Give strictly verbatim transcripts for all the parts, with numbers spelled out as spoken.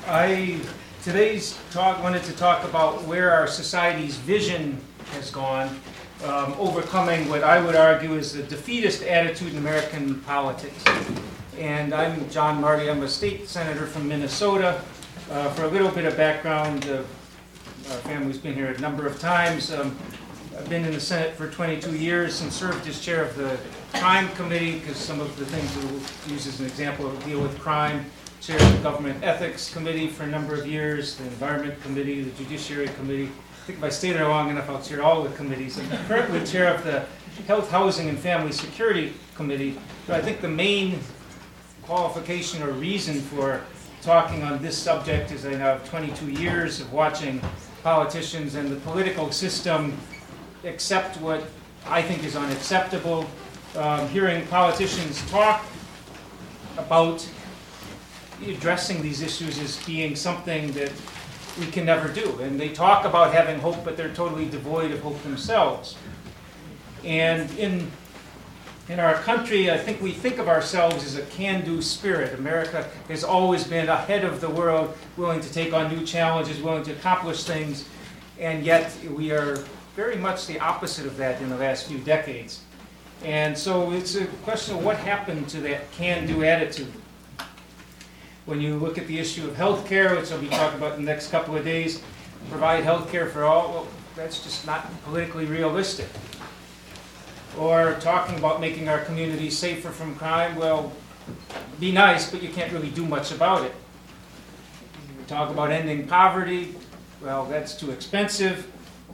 I today's talk wanted to talk about where our society's vision has gone, um, overcoming what I would argue is the defeatist attitude in American politics. And I'm John Marty. I'm a state senator from Minnesota. Uh, for a little bit of background, uh, our family's been here a number of times. Um, I've been in the Senate for twenty-two years and served as chair of the Crime Committee, because some of the things we'll use as an example deal with crime. Chair of the Government Ethics Committee for a number of years, the Environment Committee, the Judiciary Committee. I think if I stay there long enough, I'll chair all the committees. I'm currently chair of the Health, Housing, and Family Security Committee. But I think the main qualification or reason for talking on this subject is I now have twenty-two years of watching politicians and the political system accept what I think is unacceptable. Um, hearing politicians talk about addressing these issues as being something that we can never do. And they talk about having hope, but they're totally devoid of hope themselves. And in in our country, I think we think of ourselves as a can-do spirit. America has always been ahead of the world, willing to take on new challenges, willing to accomplish things, and yet we are very much the opposite of that in the last few decades. And so it's a question of what happened to that can-do attitude. When you look at the issue of health care, which I'll be talking about in the next couple of days, provide health care for all, well, that's just not politically realistic. Or talking about making our communities safer from crime, well, be nice, but you can't really do much about it. Talk about ending poverty, well, that's too expensive.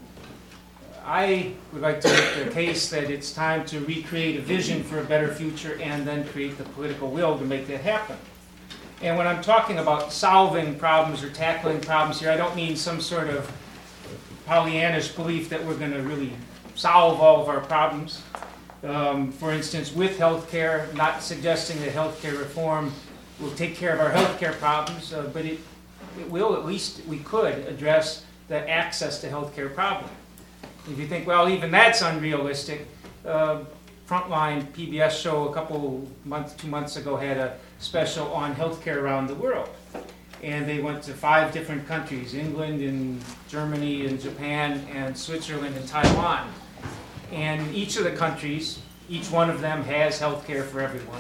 I would like to make the case that it's time to recreate a vision for a better future and then create the political will to make that happen. And when I'm talking about solving problems or tackling problems here, I don't mean some sort of Pollyannish belief that we're going to really solve all of our problems. Um, for instance, with health care, not suggesting that health care reform will take care of our health care problems, uh, but it, it will, at least we could, address the access to health care problem. If you think, well, even that's unrealistic, uh, Frontline P B S show a couple months, two months ago had a special on healthcare around the world. And they went to five different countries, England and Germany and Japan and Switzerland and Taiwan. And each of the countries, each one of them has healthcare for everyone.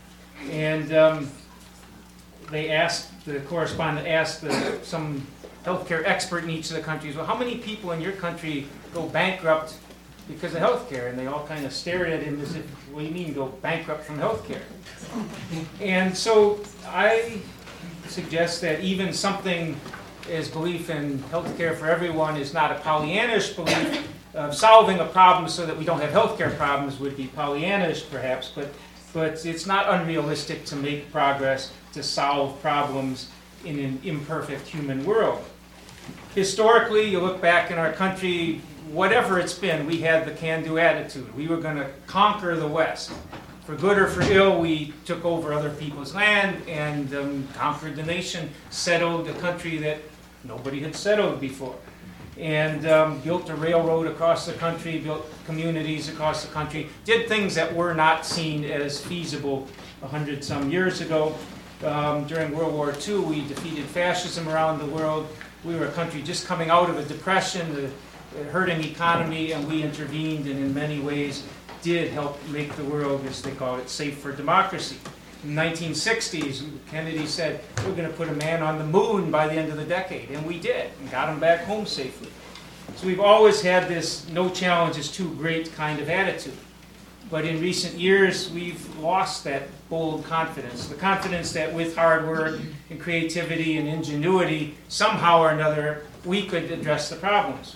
And um, they asked, the correspondent asked the, some healthcare expert in each of the countries, well, how many people in your country go bankrupt because of health care? And they all kind of stared at him as if, what do you mean go bankrupt from health care? And so I suggest that even something as belief in health care for everyone is not a Pollyannish belief. Uh, solving a problem so that we don't have health care problems would be Pollyannish perhaps, but, but it's not unrealistic to make progress to solve problems in an imperfect human world. Historically, you look back in our country, whatever it's been, we had the can-do attitude. We were going to conquer the West. For good or for ill, we took over other people's land and um, conquered the nation, settled a country that nobody had settled before, and um, built a railroad across the country, built communities across the country, did things that were not seen as feasible a hundred some years ago. Um, during World War Two, we defeated fascism around the world. We were a country just coming out of a depression, the a hurting economy, and we intervened and in many ways did help make the world, as they call it, safe for democracy. In the nineteen sixties, Kennedy said, we're going to put a man on the moon by the end of the decade, and we did, and got him back home safely. So we've always had this no challenge is too great kind of attitude. But in recent years, we've lost that bold confidence, the confidence that with hard work and creativity and ingenuity, somehow or another, we could address the problems.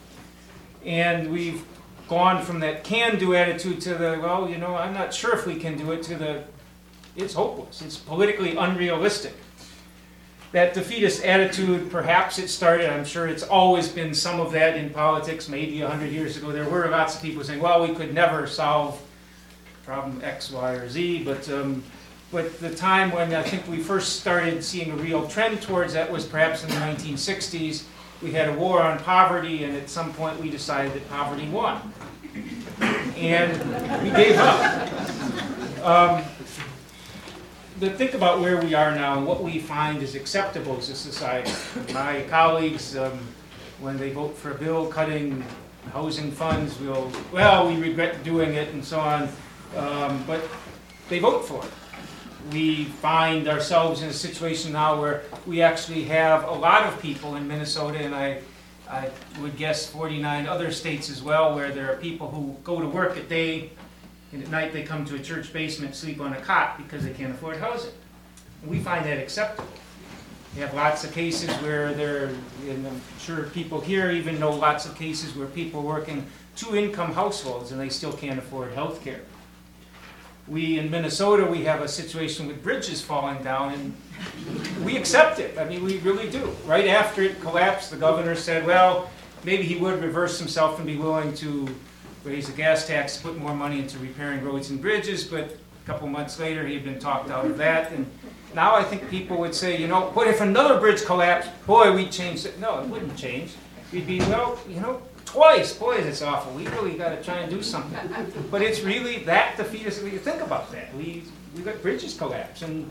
And we've gone from that can-do attitude to the, well, you know, I'm not sure if we can do it, to the, it's hopeless, it's politically unrealistic. That defeatist attitude, perhaps it started, I'm sure it's always been some of that in politics, maybe a hundred years ago. There were lots of people saying, well, we could never solve problem X, Y, or Z, but, um, but the time when I think we first started seeing a real trend towards that was perhaps in the nineteen sixties. We had a war on poverty, and at some point we decided that poverty won. And we gave up. Um, the, think about where we are now and what we find is acceptable as a society. My colleagues, um, when they vote for a bill cutting housing funds, will, well, we regret doing it and so on, um, but they vote for it. We find ourselves in a situation now where we actually have a lot of people in Minnesota, and I, I would guess forty-nine other states as well, where there are people who go to work at day, and at night they come to a church basement, sleep on a cot because they can't afford housing. And we find that acceptable. We have lots of cases where there, and I'm sure people here even know lots of cases where people are working two-income households and they still can't afford health care. We, in Minnesota, we have a situation with bridges falling down, and we accept it. I mean, we really do. Right after it collapsed, the governor said, well, maybe he would reverse himself and be willing to raise the gas tax, put more money into repairing roads and bridges, but a couple months later, he had been talked out of that. And now I think people would say, you know, what if another bridge collapsed? Boy, we'd change it. No, it wouldn't change. We'd be, well, you know, twice. Boy, that's awful. We really got to try and do something. But it's really that defeatist. You think about that. We we got bridges collapse, and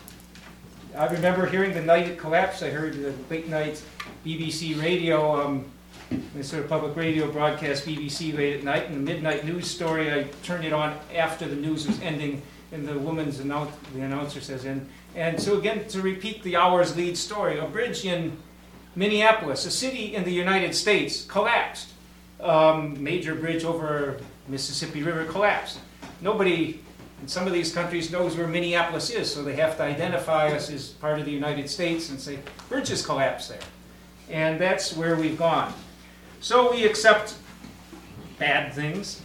I remember hearing the night it collapsed. I heard the late night B B C radio, um, Minnesota Public Radio broadcast B B C late at night, and the midnight news story. I turned it on after the news was ending, and the woman's announce, the announcer says, "And and so again to repeat the hour's lead story, a bridge in Minneapolis, a city in the United States, collapsed. Um, major bridge over Mississippi River collapsed. Nobody in some of these countries knows where Minneapolis is, so they have to identify us as part of the United States and say, bridges collapsed there. And that's where we've gone. So we accept bad things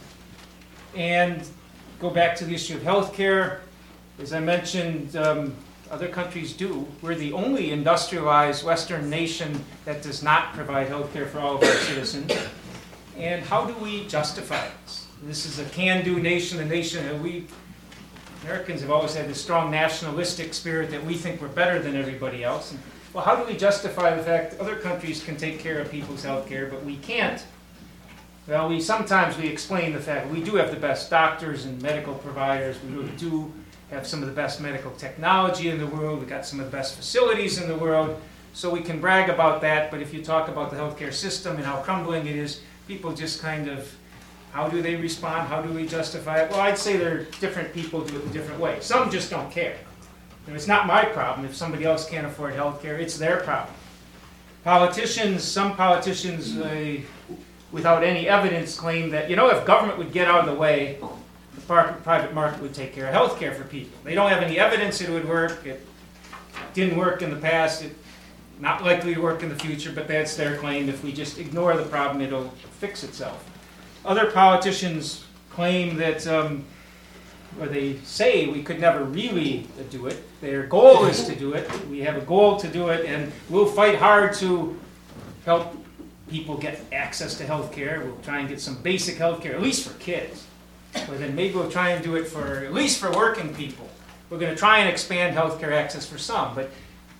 and go back to the issue of health care. As I mentioned, um, other countries do. We're the only industrialized Western nation that does not provide health care for all of our citizens. And how do we justify this? This is a can-do nation, a nation that we, Americans have always had this strong nationalistic spirit that we think we're better than everybody else. And, well, how do we justify the fact that other countries can take care of people's health care, but we can't? Well, we sometimes we explain the fact that we do have the best doctors and medical providers. We really do have some of the best medical technology in the world. We've got some of the best facilities in the world. So we can brag about that, but if you talk about the healthcare system and how crumbling it is, people just kind of, how do they respond? How do we justify it? Well, I'd say there are different people do it in different ways. Some just don't care. And it's not my problem if somebody else can't afford health care. It's their problem. Politicians, some politicians, uh, without any evidence, claim that, you know, if government would get out of the way, the private market would take care of health care for people. They don't have any evidence it would work. It didn't work in the past. It's not likely to work in the future, but that's their claim. If we just ignore the problem, it'll fix itself. Other politicians claim that, um, or they say we could never really do it. Their goal is to do it. We have a goal to do it, and we'll fight hard to help people get access to health care. We'll try and get some basic health care, at least for kids. But then maybe we'll try and do it for, at least for working people. We're going to try and expand health care access for some, but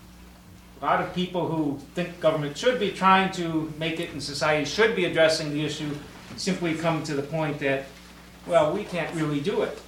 a lot of people who think government should be trying to make it and society should be addressing the issue simply come to the point that, well, we can't really do it.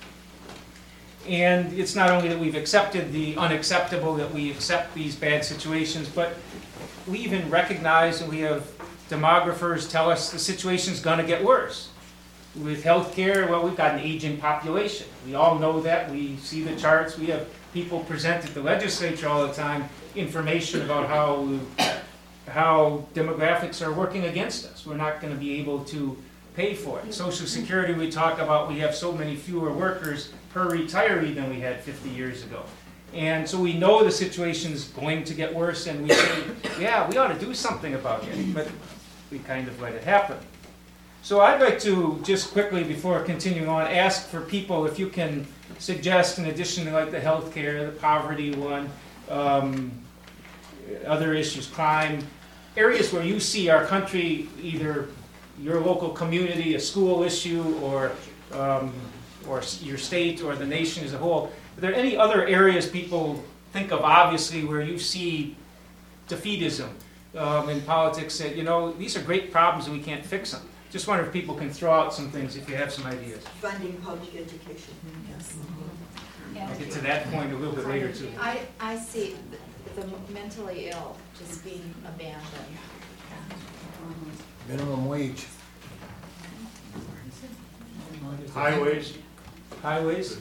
And it's not only that we've accepted the unacceptable, that we accept these bad situations, but we even recognize that we have demographers tell us the situation's going to get worse. With health care, well, we've got an aging population. We all know that. We see the charts. We have people present at the legislature all the time information about how, how demographics are working against us. We're not going to be able to pay for it. Social Security, we talk about we have so many fewer workers per retiree than we had fifty years ago. And so we know the situation's going to get worse, and we say, yeah, we ought to do something about it. But we kind of let it happen. So I'd like to just quickly, before continuing on, ask for people if you can suggest, in addition to like the health care, the poverty one, um, other issues, crime, areas where you see our country, either your local community, a school issue, or um, or your state, or the nation as a whole. Are there any other areas people think of, obviously, where you see defeatism um, in politics that, you know, these are great problems and we can't fix them? Just wonder if people can throw out some things if you have some ideas. Funding public education. Yes. I'll get to that point a little bit later too. I, I see the, the mentally ill just being abandoned. Minimum wage. Highways. Highways,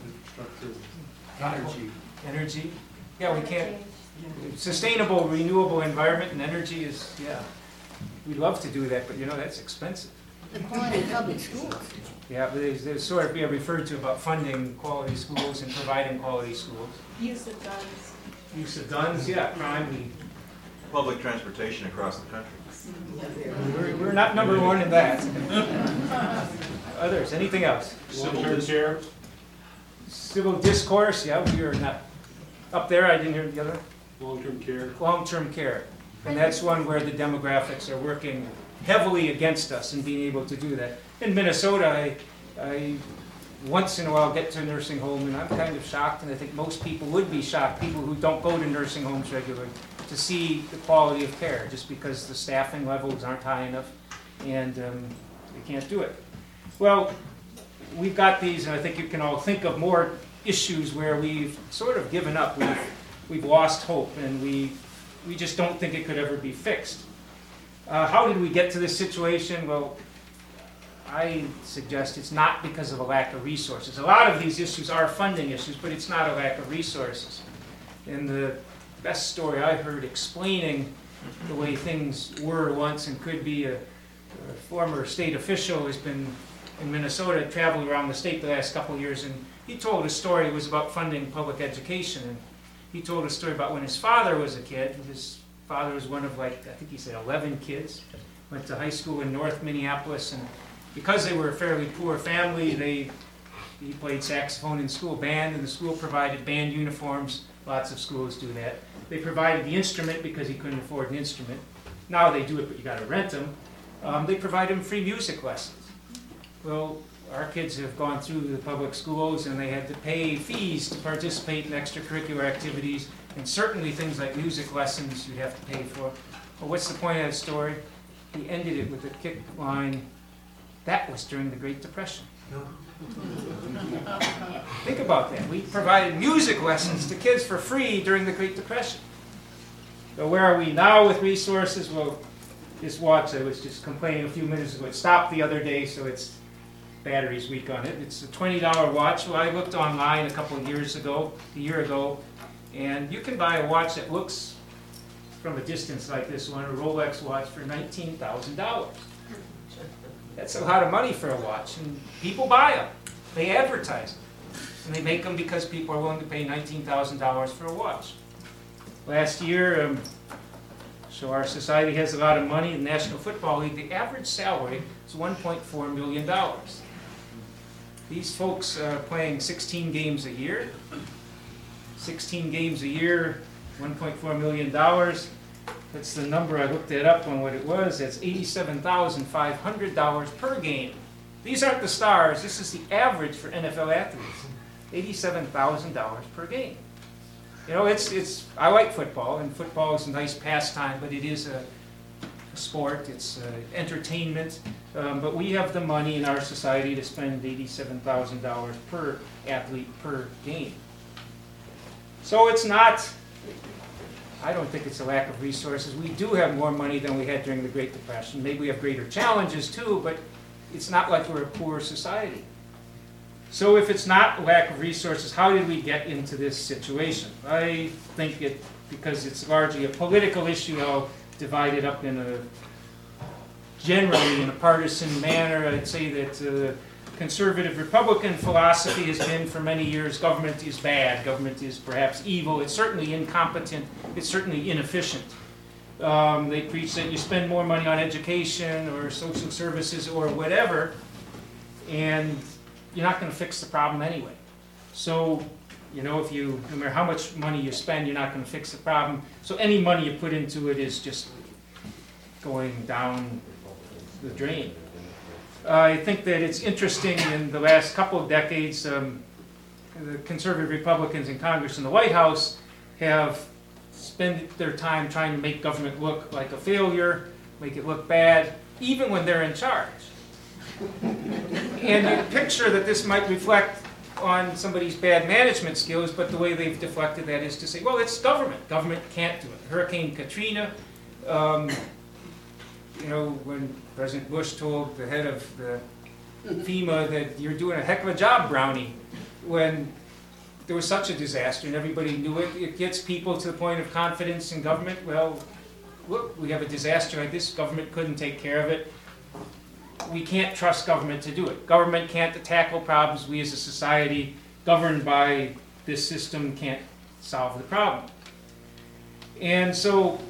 Energy. energy. Yeah, we can't, sustainable, renewable environment and energy is, yeah. We'd love to do that, but you know, that's expensive. The quality of public schools. Yeah, but there's, there's sort of, yeah, referred to about funding quality schools and providing quality schools. Use of guns. Use of guns, yeah, crime, we, Public transportation across the country. we're, we're not number one in that. Others, anything else? Long-term care. Civil discourse, yeah, we are not, up there, I didn't hear the other. Long-term care. Long-term care, and that's one where the demographics are working heavily against us in being able to do that. In Minnesota, I, I once in a while get to a nursing home, and I'm kind of shocked, and I think most people would be shocked, people who don't go to nursing homes regularly, to see the quality of care, just because the staffing levels aren't high enough, and um, they can't do it. Well, we've got these, and I think you can all think of more issues where we've sort of given up, we've, we've lost hope, and we, we just don't think it could ever be fixed. Uh, how did we get to this situation? Well, I suggest it's not because of a lack of resources. A lot of these issues are funding issues, but it's not a lack of resources. And the best story I heard explaining the way things were once and could be, a, a former state official has been in Minnesota, traveled around the state the last couple of years, and he told a story. It was about funding public education. And he told a story about when his father was a kid. His father was one of, like, I think he said eleven kids, went to high school in North Minneapolis, and because they were a fairly poor family, they he played saxophone in school band, and the school provided band uniforms. Lots of schools do that. They provided the instrument because he couldn't afford an instrument. Now they do it, but you got to rent them. Um, they provide him free music lessons. Well, our kids have gone through the public schools, and they had to pay fees to participate in extracurricular activities, and certainly things like music lessons you'd have to pay for. Well, what's the point of that story? He ended it with a kick line, that was during the Great Depression. Think about that. We provided music lessons to kids for free during the Great Depression. So where are we now with resources? Well, this watch I was just complaining a few minutes ago, it stopped the other day, so its battery's weak on it. It's a twenty dollar watch. Well, I looked online a couple of years ago, a year ago, and you can buy a watch that looks from a distance like this one, a Rolex watch, for nineteen thousand dollars. That's a lot of money for a watch, and people buy them. They advertise them, and they make them because people are willing to pay nineteen thousand dollars for a watch. Last year, um, so our society has a lot of money. In the National Football League, the average salary is one point four million dollars. These folks are playing sixteen games a year. sixteen games a year, one point four million dollars. That's the number, I looked it up on what it was. That's eighty-seven thousand five hundred dollars per game. These aren't the stars. This is the average for N F L athletes. eighty-seven thousand dollars per game. You know, it's, it's, I like football, and football is a nice pastime, but it is a, a sport. It's uh, entertainment. Um, but we have the money in our society to spend eighty-seven thousand dollars per athlete per game. So it's not, I don't think it's a lack of resources. We do have more money than we had during the Great Depression. Maybe we have greater challenges too, but it's not like we're a poor society. So if it's not a lack of resources, how did we get into this situation? I think it, because it's largely a political issue, I'll divide it up in a, generally in a partisan manner. I'd say that uh, conservative Republican philosophy has been for many years, government is bad, government is perhaps evil, it's certainly incompetent, it's certainly inefficient. Um, they preach that you spend more money on education or social services or whatever, and you're not going to fix the problem anyway. So, you know, if you, no matter how much money you spend, you're not going to fix the problem. So any money you put into it is just going down the drain. Uh, I think that it's interesting in the last couple of decades, um, the conservative Republicans in Congress and the White House have spent their time trying to make government look like a failure, make it look bad, even when they're in charge. And you picture that this might reflect on somebody's bad management skills, but the way they've deflected that is to say, well, it's government. Government can't do it. Hurricane Katrina, um, you know, when President Bush told the head of the FEMA that you're doing a heck of a job, Brownie, when there was such a disaster and everybody knew it, it gets people to the point of confidence in government. Well, look, we have a disaster like this, government couldn't take care of it. We can't trust government to do it. Government can't tackle problems. We as a society governed by this system can't solve the problem. And so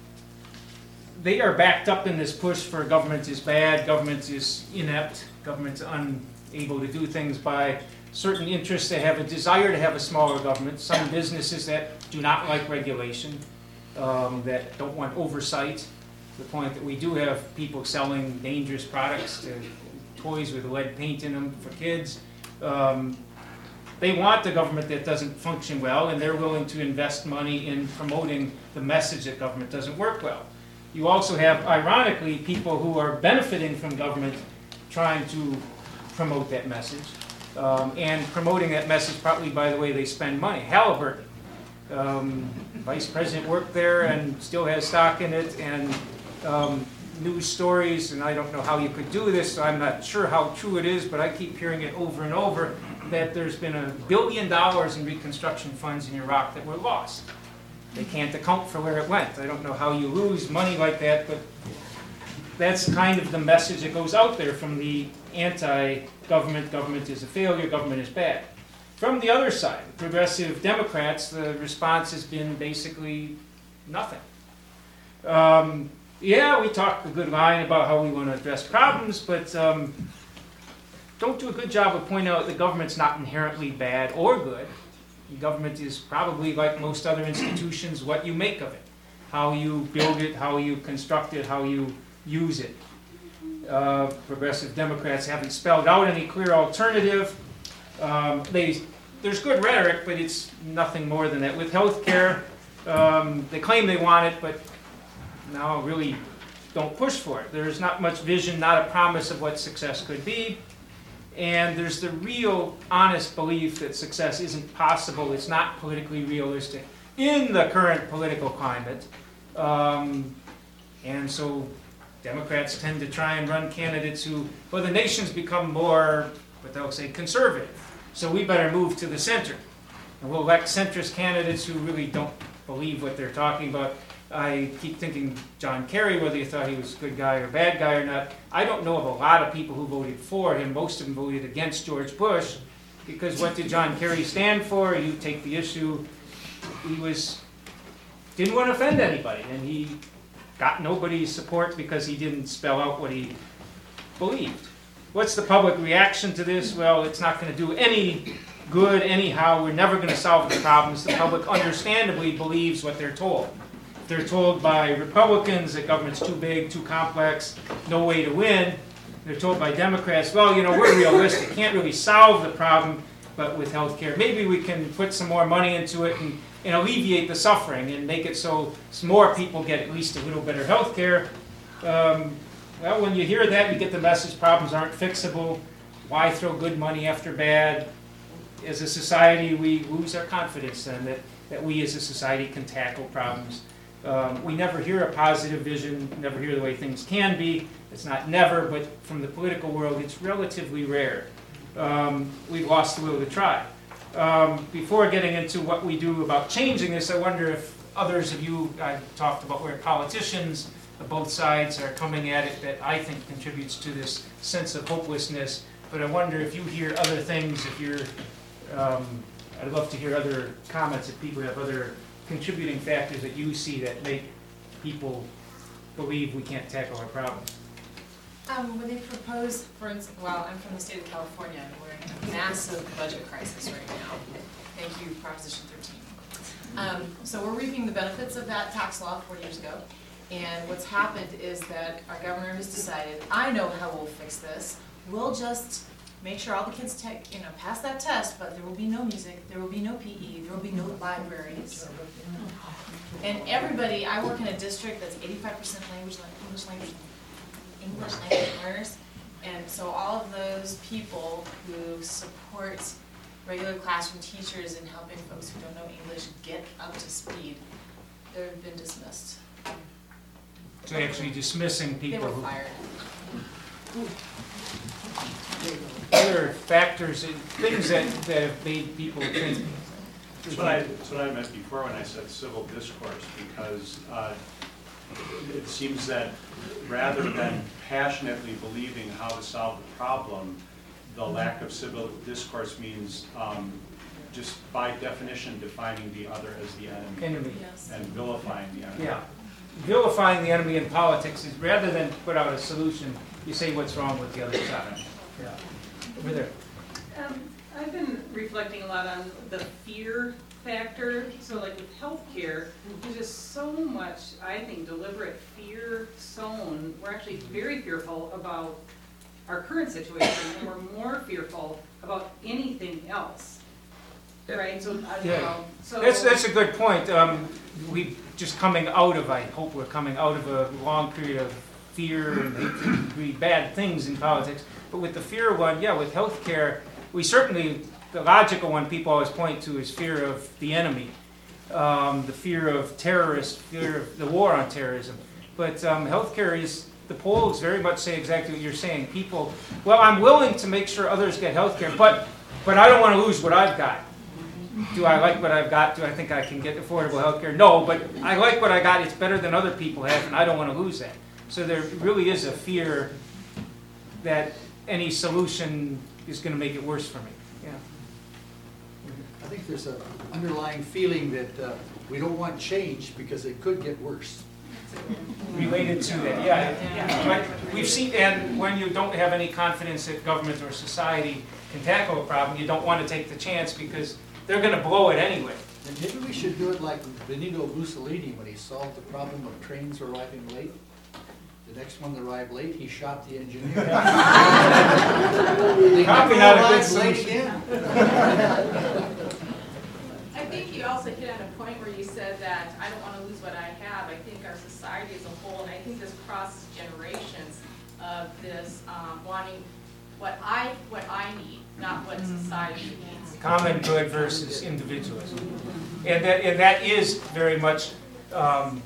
they are backed up in this push for government is bad, government is inept, government's unable to do things by certain interests that have a desire to have a smaller government, some businesses that do not like regulation, um, that don't want oversight, to the point that we do have people selling dangerous products, to toys with lead paint in them for kids. Um, they want the government that doesn't function well, and they're willing to invest money in promoting the message that government doesn't work well. You also have, ironically, people who are benefiting from government trying to promote that message. Um, and promoting that message partly by the way they spend money. Halliburton, um, vice president worked there and still has stock in it, and um, news stories, and I don't know how you could do this, so I'm not sure how true it is, but I keep hearing it over and over, that there's been a billion dollars in reconstruction funds in Iraq that were lost. They can't account for where it went. I don't know how you lose money like that, but that's kind of the message that goes out there from the anti-government, government is a failure, government is bad. From the other side, progressive Democrats, the response has been basically nothing. Um, yeah, we talk a good line about how we want to address problems, but um, don't do a good job of pointing out that government's not inherently bad or good. The government is probably, like most other institutions, what you make of it, how you build it, how you construct it, how you use it. Uh, progressive Democrats haven't spelled out any clear alternative. Um, they, there's good rhetoric, but it's nothing more than that. With health care, um, they claim they want it, but now really don't push for it. There's not much vision, not a promise of what success could be. And there's the real honest belief that success isn't possible, it's not politically realistic in the current political climate. Um, and so Democrats tend to try and run candidates who, well, the nation's become more, what they'll say, conservative. So we better move to the center. And we'll elect centrist candidates who really don't believe what they're talking about. I keep thinking John Kerry, whether you thought he was a good guy or bad guy or not. I don't know of a lot of people who voted for him. Most of them voted against George Bush, because what did John Kerry stand for? You take the issue. He was didn't want to offend anybody, and he got nobody's support because he didn't spell out what he believed. What's the public reaction to this? Well, it's not going to do any good anyhow. We're never going to solve the problems. The public understandably believes what they're told. They're told by Republicans that government's too big, too complex, no way to win. They're told by Democrats, well, you know, we're realistic, can't really solve the problem, but with health care, maybe we can put some more money into it and, and alleviate the suffering and make it so more people get at least a little better health care. Um, well, when you hear that, you get the message problems aren't fixable. Why throw good money after bad? As a society, we lose our confidence then that, that we as a society can tackle problems. Um, we never hear a positive vision, never hear the way things can be. It's not never, but from the political world, it's relatively rare. Um, we've lost the will to try. Um, before getting into what we do about changing this, I wonder if others of you, I've talked about where politicians of both sides are coming at it that I think contributes to this sense of hopelessness, but I wonder if you hear other things, if you're, um, I'd love to hear other comments if people have other contributing factors that you see that make people believe we can't tackle our problems. Um, when they propose, for instance, well, I'm from the state of California, and we're in a massive budget crisis right now. Thank you, Proposition thirteen. Um, so we're reaping the benefits of that tax law four years ago, and what's happened is that our governor has decided, I know how we'll fix this. We'll just make sure all the kids take, you know, pass that test, but there will be no music, there will be no P E, there will be no libraries. And everybody, I work in a district that's eighty-five percent language, English language, English language learners, and so all of those people who support regular classroom teachers and helping folks who don't know English get up to speed, they've been dismissed. So actually dismissing They people were who. fired. Other factors, and things that, that have made people think. That's what I, that's what I meant before when I said civil discourse, because uh, it seems that rather than passionately believing how to solve the problem, the lack of civil discourse means um, just by definition defining the other as the enemy Enemy. Yes. and vilifying the enemy. Yeah. Vilifying the enemy in politics is, rather than put out a solution, you say what's wrong with the other side. Yeah. Over there. Um, I've been reflecting a lot on the fear factor. So like with healthcare, there's just so much, I think, deliberate fear sown. We're actually very fearful about our current situation, and we're more fearful about anything else. Right? So, I don't Yeah. know. So That's, that's a good point. Um, we just coming out of, I hope we're coming out of a long period of fear and hatred, really bad things in politics. But with the fear one, yeah, with healthcare, we certainly, the logical one people always point to is fear of the enemy, um, the fear of terrorists, fear of the war on terrorism. But um, healthcare is, the polls very much say exactly what you're saying. People, well, I'm willing to make sure others get healthcare, but but I don't want to lose what I've got. Do I like what I've got? Do I think I can get affordable health care? No, but I like what I got. It's better than other people have, and I don't want to lose that. So there really is a fear that any solution is going to make it worse for me. Yeah. I think there's an underlying feeling that uh, we don't want change because it could get worse. Related to that, yeah. But we've seen, and when you don't have any confidence that government or society can tackle a problem, you don't want to take the chance because they're going to blow it anyway. And maybe we should do it like Benito Mussolini when he solved the problem of trains arriving late. The next one that arrived late, he shot the engineer. They Probably never not a good arrived late solution. again. I think you also hit on a point where you said that I don't want to lose what I have. I think our society as a whole, and I think this crosses generations of this um, wanting what I what I need, not what society needs. Common good versus individualism. And that, and that is very much, um,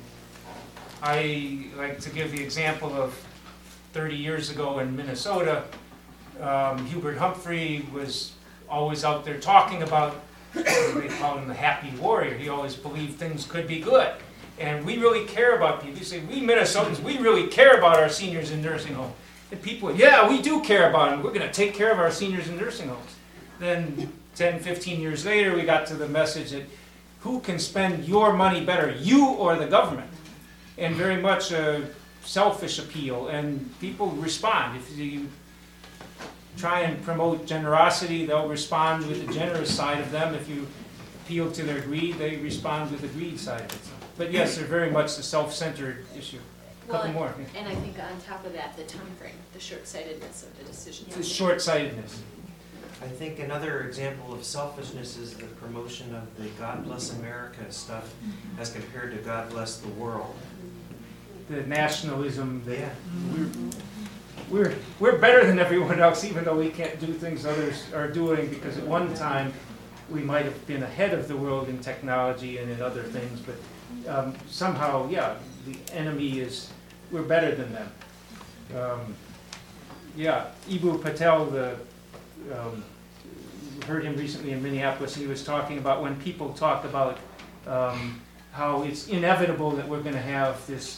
I like to give the example of thirty years ago in Minnesota, um, Hubert Humphrey was always out there talking about, they call him the happy warrior. He always believed things could be good. And we really care about people. You say, we Minnesotans, we really care about our seniors in nursing homes. And people, yeah, we do care about them. We're going to take care of our seniors in nursing homes. Then ten, fifteen years later, we got to the message that who can spend your money better, you or the government? And very much a selfish appeal. And people respond. If you try and promote generosity, they'll respond with the generous side of them. If you appeal to their greed, they respond with the greed side of it. But yes, they're very much the self-centered issue. A couple Well, more. And I think on top of that, the time frame, the short-sightedness of the decisions. It's short-sightedness. I think another example of selfishness is the promotion of the God Bless America stuff as compared to God Bless the World. The nationalism that Yeah. we're, we're, we're better than everyone else, even though we can't do things others are doing, because at one time we might have been ahead of the world in technology and in other things, but um, somehow, yeah, the enemy is, we're better than them. Um, yeah, Eboo Patel, the, um, heard him recently in Minneapolis, and he was talking about when people talk about um, how it's inevitable that we're going to have this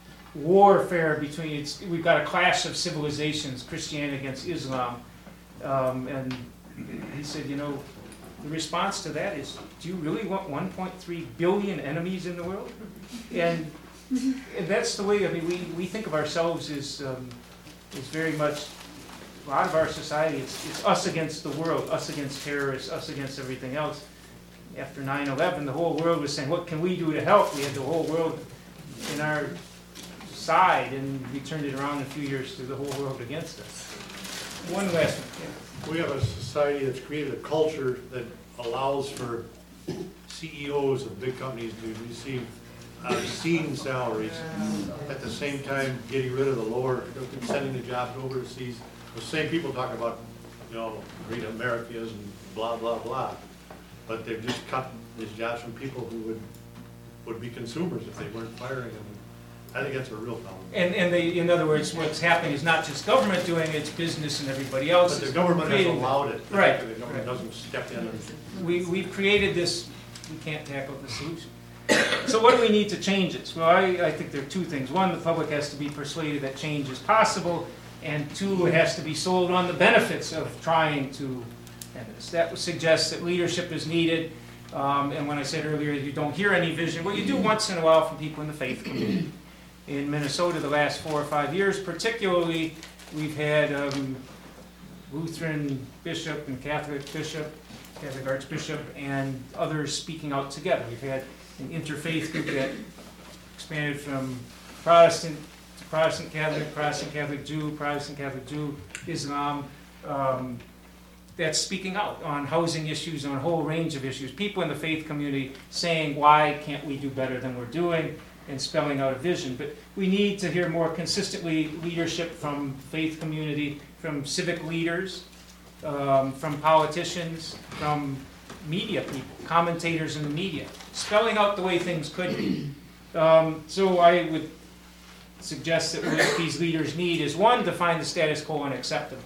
warfare between, it's, we've got a clash of civilizations, Christianity against Islam, um, and he said, you know, the response to that is, do you really want one point three billion enemies in the world? And, and that's the way, I mean, we, we think of ourselves as, um, as very much, a lot of our society, it's, it's us against the world, us against terrorists, us against everything else. After nine eleven, the whole world was saying, what can we do to help? We had the whole world in our side, and we turned it around in a few years to the whole world against us. One last one. Yeah. We have a society that's created a culture that allows for C E Os of big companies to receive obscene salaries, at the same time getting rid of the lower, sending the jobs overseas. The same people talk about you know, green Americas and blah, blah, blah. But they've just cut these jobs from people who would, would be consumers if they weren't firing them. I think that's a real problem. And, and they, in other words, what's happening is not just government doing it, it's business and everybody else. But the is government has creating- allowed it. The Right, fact that The government right. doesn't step in and. We, we've created this, we can't tackle the solution. So what do we need to change this? Well, I, I think there are two things. One, the public has to be persuaded that change is possible, and two, it has to be sold on the benefits of trying to end this. That suggests that leadership is needed, um, and when I said earlier you don't hear any vision, well, you do once in a while from people in the faith community. In Minnesota, the last four or five years, particularly, we've had um, Lutheran bishop and Catholic bishop, Catholic archbishop, and others speaking out together. We've had an interfaith group that expanded from Protestant to Protestant Catholic, Protestant Catholic Jew, Protestant Catholic Jew, Islam, um, that's speaking out on housing issues, on a whole range of issues. People in the faith community saying, why can't we do better than we're doing, and spelling out a vision. But we need to hear more consistently leadership from faith community, from civic leaders, um, from politicians, from media people, commentators in the media, spelling out the way things could be. Um, so I would suggest that what these leaders need is, one, to find the status quo unacceptable.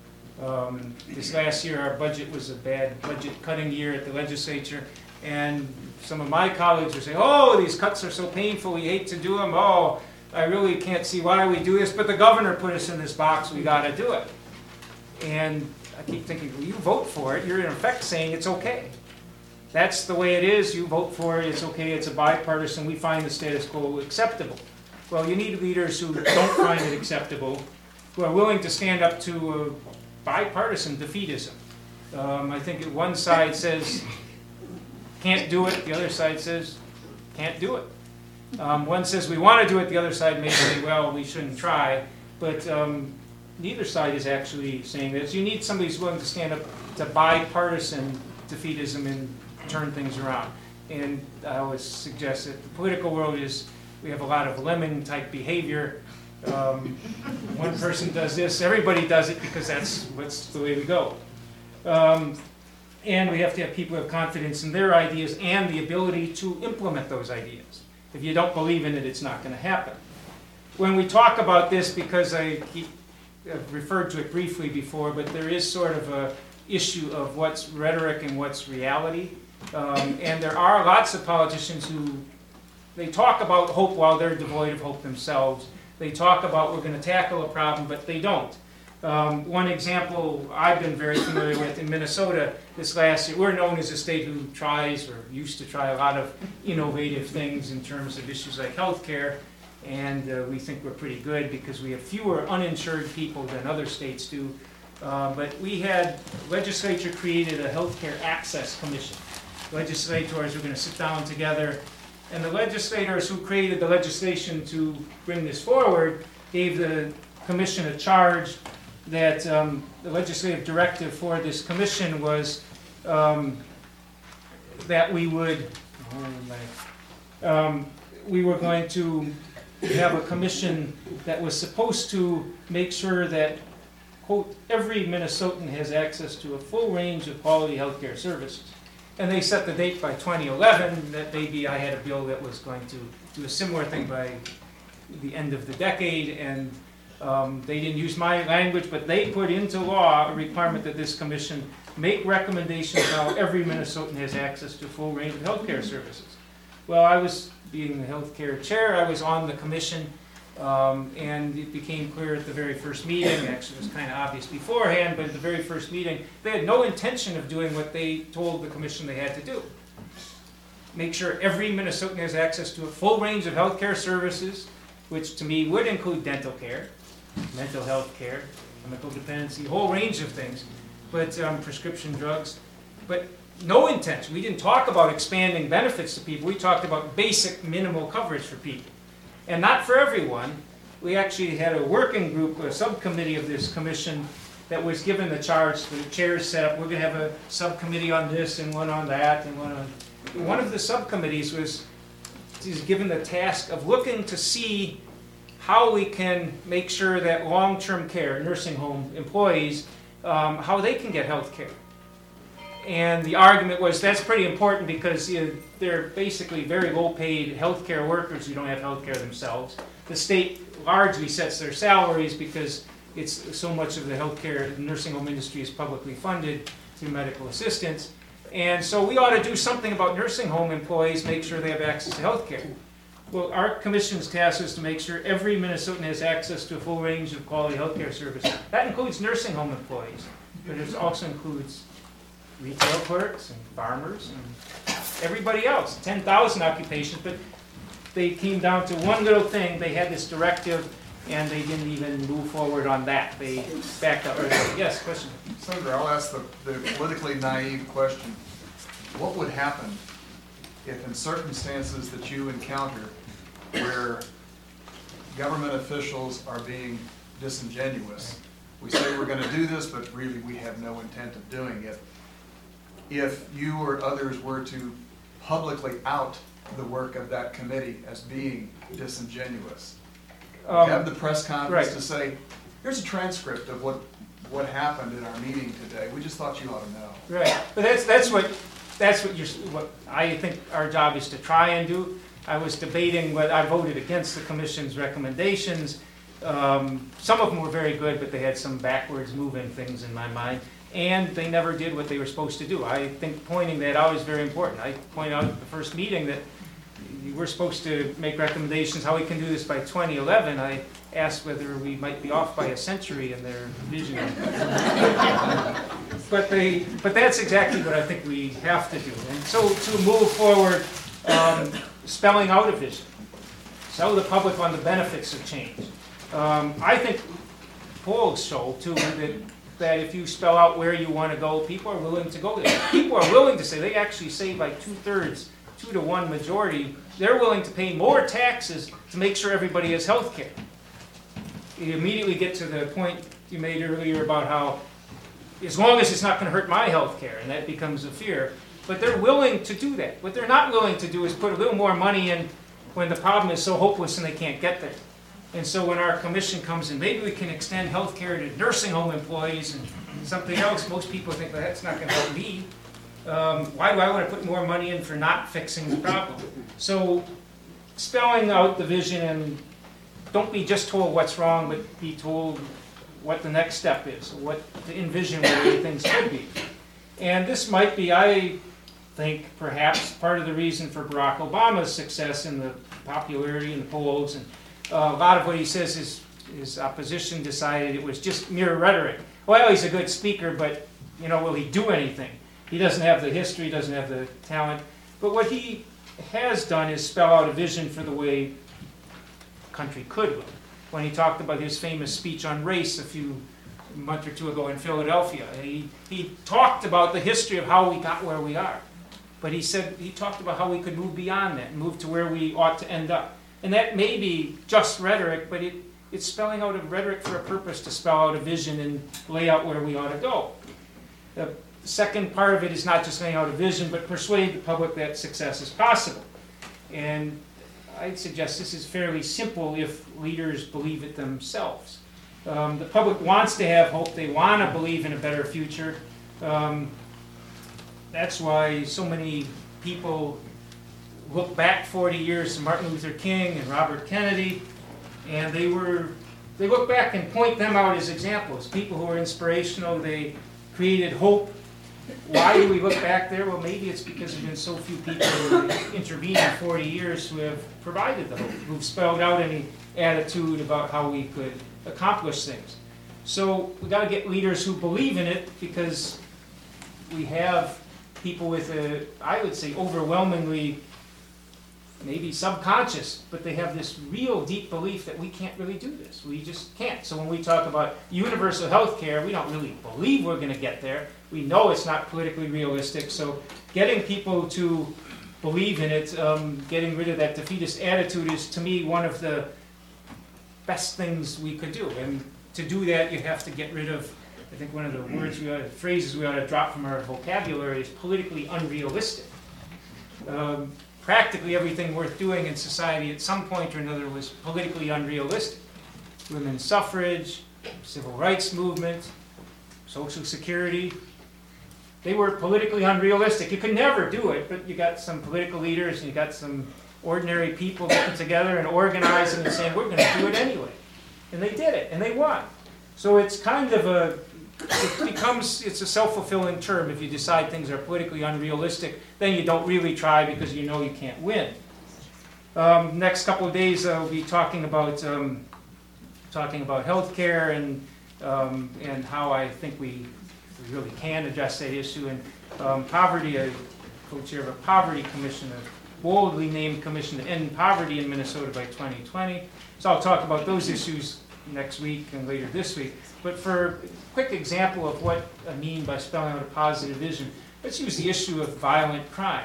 Um, this last year, our budget was a bad budget cutting year at the legislature, and some of my colleagues are saying, oh, these cuts are so painful, we hate to do them, oh, I really can't see why we do this, but the governor put us in this box, we got to do it. And I keep thinking, well, you vote for it, you're in effect saying it's okay. That's the way it is, you vote for it, it's okay, it's a bipartisan, we find the status quo acceptable. Well, you need leaders who don't find it acceptable, who are willing to stand up to a bipartisan defeatism. Um, I think one side says, can't do it, the other side says, can't do it. Um, one says we want to do it, the other side may say, well, we shouldn't try, but um, neither side is actually saying this. You need somebody who's willing to stand up to bipartisan defeatism and turn things around. And I always suggest that the political world is, we have a lot of lemming-type behavior. Um, one person does this, everybody does it because that's what's the way we go. Um, and we have to have people who have confidence in their ideas and the ability to implement those ideas. If you don't believe in it, it's not going to happen. When we talk about this, because I keep, I've referred to it briefly before, but there is sort of a issue of what's rhetoric and what's reality. Um, and there are lots of politicians who, they talk about hope while they're devoid of hope themselves. They talk about we're going to tackle a problem, but they don't. Um, one example I've been very familiar with in Minnesota this last year, we're known as a state who tries or used to try a lot of innovative things in terms of issues like health care, and uh, we think we're pretty good because we have fewer uninsured people than other states do. Uh, but we had, legislature created a healthcare access commission. Legislators were going to sit down together, and the legislators who created the legislation to bring this forward gave the commission a charge that um, the legislative directive for this commission was um, that we would, um, we were going to have a commission that was supposed to make sure that, quote, every Minnesotan has access to a full range of quality healthcare services. And they set the date by twenty eleven, that maybe I had a bill that was going to do a similar thing by the end of the decade, and um, they didn't use my language, but they put into law a requirement that this commission make recommendations how every Minnesotan has access to a full range of healthcare services. Well, I was, being the healthcare chair, I was on the commission, um, and it became clear at the very first meeting, actually it was kind of obvious beforehand, but at the very first meeting, they had no intention of doing what they told the commission they had to do. Make sure every Minnesotan has access to a full range of healthcare services, which to me would include dental care, mental health care, chemical dependency, a whole range of things, but um, prescription drugs, but no intention. We didn't talk about expanding benefits to people. We talked about basic minimal coverage for people. And not for everyone. We actually had a working group, a subcommittee of this commission that was given the charge, the chairs set up, we're going to have a subcommittee on this and one on that and one on... One of the subcommittees was, was given the task of looking to see how we can make sure that long-term care, nursing home employees um, how they can get health care. And the argument was that's pretty important because you know, they're basically very low-paid healthcare workers who don't have health care themselves. The state largely sets their salaries because it's so much of the healthcare nursing home industry is publicly funded through medical assistance. And so we ought to do something about nursing home employees, make sure they have access to health care. Well, our commission's task is to make sure every Minnesotan has access to a full range of quality health care services. That includes nursing home employees, but it also includes retail clerks and farmers and everybody else, ten thousand occupations, but they came down to one little thing. They had this directive and they didn't even move forward on that. They backed up. Yes, question? Senator, I'll ask the, the politically naive question. What would happen if in circumstances that you encounter where government officials are being disingenuous, we say we're going to do this, but really we have no intent of doing it, if you or others were to publicly out the work of that committee as being disingenuous, Um, have the press conference right. to say, here's a transcript of what, what happened in our meeting today. We just thought you ought to know. Right, but that's that's what that's what you're what I think our job is to try and do. I was debating, but I voted against the commission's recommendations. Um, some of them were very good, but they had some backwards moving things in my mind, and they never did what they were supposed to do. I think pointing that out is very important. I pointed out at the first meeting that we're supposed to make recommendations how we can do this by twenty eleven. I asked whether we might be off by a century in their vision. but they, but that's exactly what I think we have to do. And so to move forward, um, spelling out a vision, sell the public on the benefits of change. Um, I think polls show too that that if you spell out where you want to go, people are willing to go there. People are willing to say, they actually say by two thirds. Two to one majority, they're willing to pay more taxes to make sure everybody has health care. You immediately get to the point you made earlier about how as long as it's not going to hurt my health care, and that becomes a fear, but they're willing to do that. What they're not willing to do is put a little more money in when the problem is so hopeless and they can't get there. And so when our commission comes in, maybe we can extend health care to nursing home employees and something else. Most people think, well, that's not going to help me. Um, why do I want to put more money in for not fixing the problem? So spelling out the vision, and don't be just told what's wrong, but be told what the next step is, what to envision where things could be. And this might be, I think, perhaps part of the reason for Barack Obama's success in the popularity in the polls. And uh, a lot of what he says is his opposition decided it was just mere rhetoric. Well, he's a good speaker, but you know, will he do anything? He doesn't have the history, doesn't have the talent. But what he has done is spell out a vision for the way the country could look. When he talked about his famous speech on race a few a month or two ago in Philadelphia, he, he talked about the history of how we got where we are. But he said he talked about how we could move beyond that and move to where we ought to end up. And that may be just rhetoric, but it, it's spelling out a rhetoric for a purpose to spell out a vision and lay out where we ought to go. The second part of it is not just laying out a vision, but persuade the public that success is possible. And I'd suggest this is fairly simple if leaders believe it themselves. Um, the public wants to have hope. They want to believe in a better future. Um, that's why so many people look back forty years to Martin Luther King and Robert Kennedy, and they were they look back and point them out as examples, people who were inspirational. They created hope. Why do we look back there? Well, maybe it's because there have been so few people who intervened in forty years who have provided the hope, who've spelled out any attitude about how we could accomplish things. So we've got to get leaders who believe in it, because we have people with a, I would say, overwhelmingly, maybe subconscious, but they have this real deep belief that we can't really do this. We just can't. So when we talk about universal health care, we don't really believe we're going to get there. We know it's not politically realistic. So getting people to believe in it, um, getting rid of that defeatist attitude is, to me, one of the best things we could do. And to do that, you have to get rid of, I think one of the words we ought to, phrases we ought to drop from our vocabulary is politically unrealistic. Um, practically everything worth doing in society at some point or another was politically unrealistic. Women's suffrage, civil rights movement, Social Security. They were politically unrealistic. You could never do it, but you got some political leaders and you got some ordinary people getting together and organizing and saying, we're going to do it anyway. And they did it, and they won. So it's kind of a, it becomes, it's a self-fulfilling term. If you decide things are politically unrealistic, then you don't really try because you know you can't win. Um, next couple of days I'll be talking about, um, talking about healthcare and, um, and how I think we We really can address that issue. And um, poverty, I co-chair of a poverty commission, a boldly named commission to end poverty in Minnesota by twenty twenty. So I'll talk about those issues next week and later this week. But for a quick example of what I mean by spelling out a positive vision, let's use the issue of violent crime.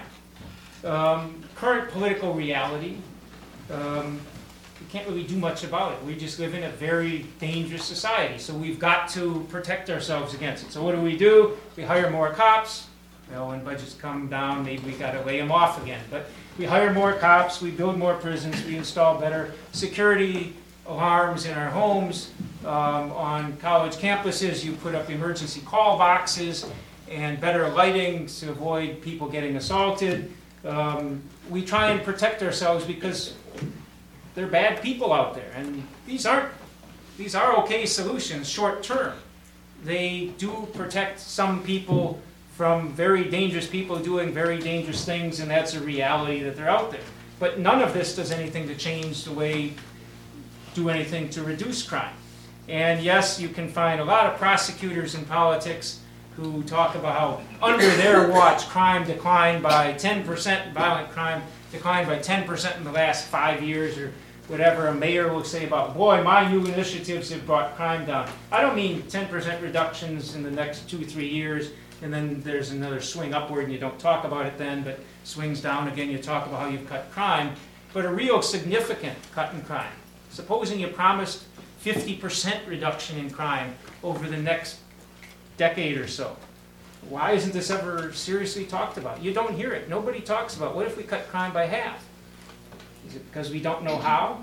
Um, current political reality, um, we can't really do much about it. We just live in a very dangerous society, so we've got to protect ourselves against it. So what do we do? We hire more cops. Well, when budgets come down, maybe we got to lay them off again. But we hire more cops, we build more prisons, we install better security alarms in our homes. Um, on college campuses, you put up emergency call boxes and better lighting to avoid people getting assaulted. Um, we try and protect ourselves because there are bad people out there, and these aren't, these are okay solutions short term. They do protect some people from very dangerous people doing very dangerous things, and that's a reality that they're out there. But none of this does anything to change the way, do anything to reduce crime. And yes, you can find a lot of prosecutors in politics who talk about how under their watch crime declined by ten percent, violent crime declined by ten percent in the last five years, or whatever a mayor will say about, boy, my new initiatives have brought crime down. I don't mean ten percent reductions in the next two, three years, and then there's another swing upward and you don't talk about it then, but swings down again, you talk about how you've cut crime, but a real significant cut in crime. Supposing you promised fifty percent reduction in crime over the next decade or so. Why isn't this ever seriously talked about? You don't hear it. Nobody talks about, what if we cut crime by half? Is it because we don't know how?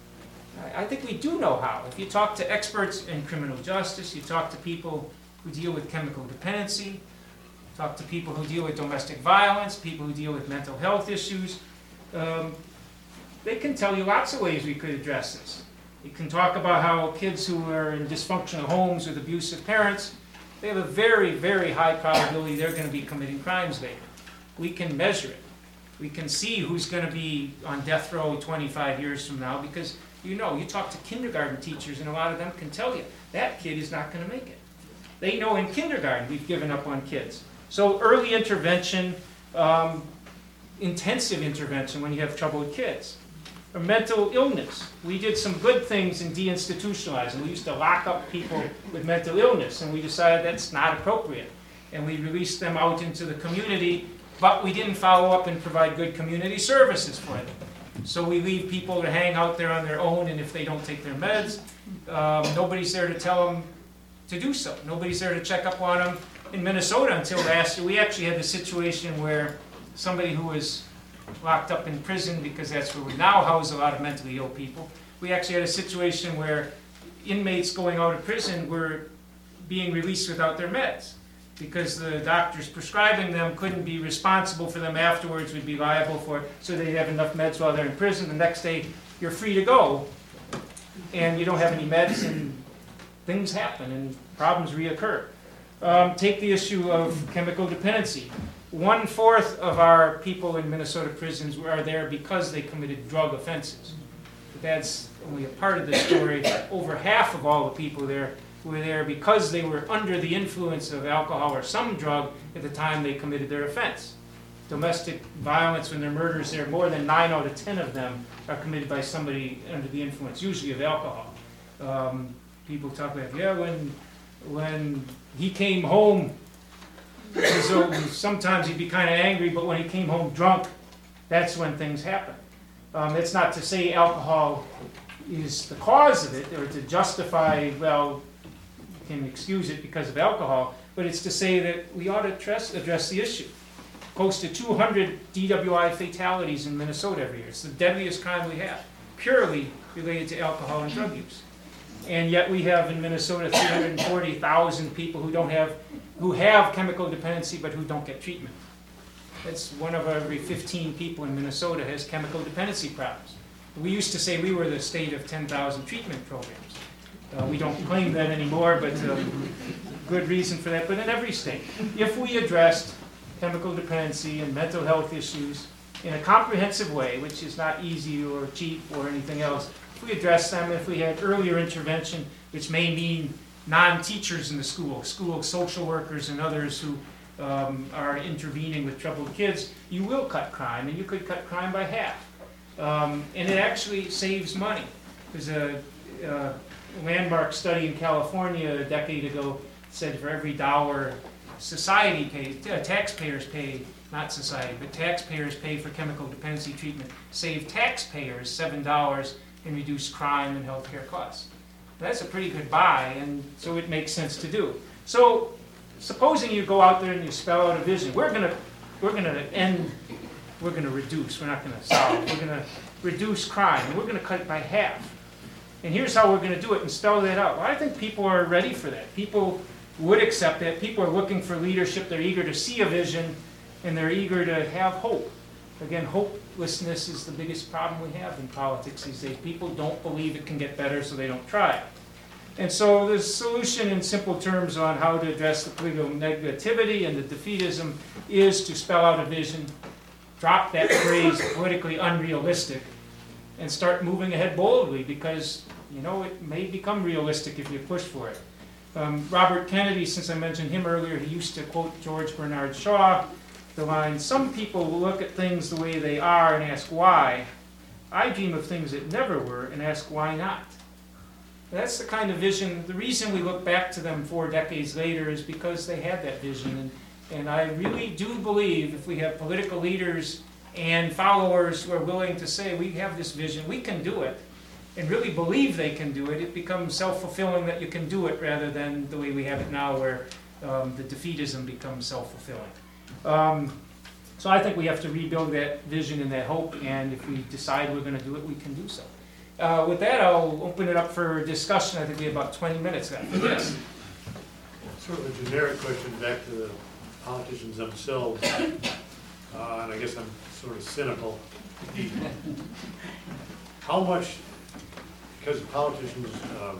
I think we do know how. If you talk to experts in criminal justice, you talk to people who deal with chemical dependency, talk to people who deal with domestic violence, people who deal with mental health issues, um, they can tell you lots of ways we could address this. You can talk about how kids who are in dysfunctional homes with abusive parents, they have a very, very high probability they're going to be committing crimes later. We can measure it. We can see who's going to be on death row twenty-five years from now, because you know, you talk to kindergarten teachers and a lot of them can tell you, that kid is not going to make it. They know in kindergarten we've given up on kids. So early intervention, um, intensive intervention when you have trouble with kids. Or mental illness. We did some good things in deinstitutionalizing. We used to lock up people with mental illness, and we decided that's not appropriate. And we released them out into the community, but we didn't follow up and provide good community services for them. So we leave people to hang out there on their own, and if they don't take their meds, um, nobody's there to tell them to do so. Nobody's there to check up on them. In Minnesota until last year, we actually had a situation where somebody who was locked up in prison, because that's where we now house a lot of mentally ill people. We actually had a situation where inmates going out of prison were being released without their meds, because the doctors prescribing them couldn't be responsible for them afterwards, would be liable for it, so they'd have enough meds while they're in prison. The next day, you're free to go, and you don't have any meds, and things happen, and problems reoccur. Um, take the issue of chemical dependency. One-fourth of our people in Minnesota prisons are there because they committed drug offenses. But that's only a part of the story. Over half of all the people there were there because they were under the influence of alcohol or some drug at the time they committed their offense. Domestic violence, when there are murders there, more than nine out of ten of them are committed by somebody under the influence, usually of alcohol. Um, people talk about, yeah, when, when he came home, so sometimes he'd be kind of angry, but when he came home drunk, that's when things happen. Um, it's not to say alcohol is the cause of it, or to justify, well, you can excuse it because of alcohol, but it's to say that we ought to address, address the issue. Close to two hundred D W I fatalities in Minnesota every year. It's the deadliest crime we have, purely related to alcohol and drug use. And yet we have in Minnesota three hundred forty thousand people who don't have, who have chemical dependency but who don't get treatment. That's one of every fifteen people in Minnesota has chemical dependency problems. We used to say we were the state of ten thousand treatment programs. Uh, we don't claim that anymore, but uh, good reason for that. But in every state, if we addressed chemical dependency and mental health issues in a comprehensive way, which is not easy or cheap or anything else, if we address them, if we had earlier intervention, which may mean non-teachers in the school, school social workers and others who um, are intervening with troubled kids, you will cut crime, and you could cut crime by half. Um, and it actually saves money. There's a, a landmark study in California a decade ago said for every dollar society pays, uh, taxpayers pay, not society, but taxpayers pay for chemical dependency treatment, save taxpayers seven dollars and reduce crime and healthcare costs. That's a pretty good buy, and so it makes sense to do. So, supposing you go out there and you spell out a vision, we're gonna, we're gonna end, we're gonna reduce, we're not gonna solve, we're gonna reduce crime, and we're gonna cut it by half. And here's how we're gonna do it, and spell that out. Well, I think people are ready for that. People would accept that. People are looking for leadership. They're eager to see a vision, and they're eager to have hope. Again, hopelessness is the biggest problem we have in politics these days. People don't believe it can get better, so they don't try it. And so the solution in simple terms on how to address the political negativity and the defeatism is to spell out a vision, drop that phrase politically unrealistic, and start moving ahead boldly, because you know it may become realistic if you push for it. Um, Robert Kennedy, since I mentioned him earlier, he used to quote George Bernard Shaw, the line, "Some people will look at things the way they are and ask why. I dream of things that never were and ask why not." That's the kind of vision. The reason we look back to them four decades later is because they had that vision. And, and I really do believe if we have political leaders and followers who are willing to say, we have this vision, we can do it, and really believe they can do it, it becomes self-fulfilling that you can do it, rather than the way we have it now where um, the defeatism becomes self-fulfilling. Um, so I think we have to rebuild that vision and that hope, and if we decide we're going to do it, we can do so. Uh, with that, I'll open it up for discussion. I think we have about twenty minutes left. Yes? Sort of a generic question back to the politicians themselves, uh, and I guess I'm sort of cynical. How much, because politicians um,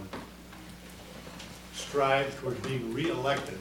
strive towards being re-elected,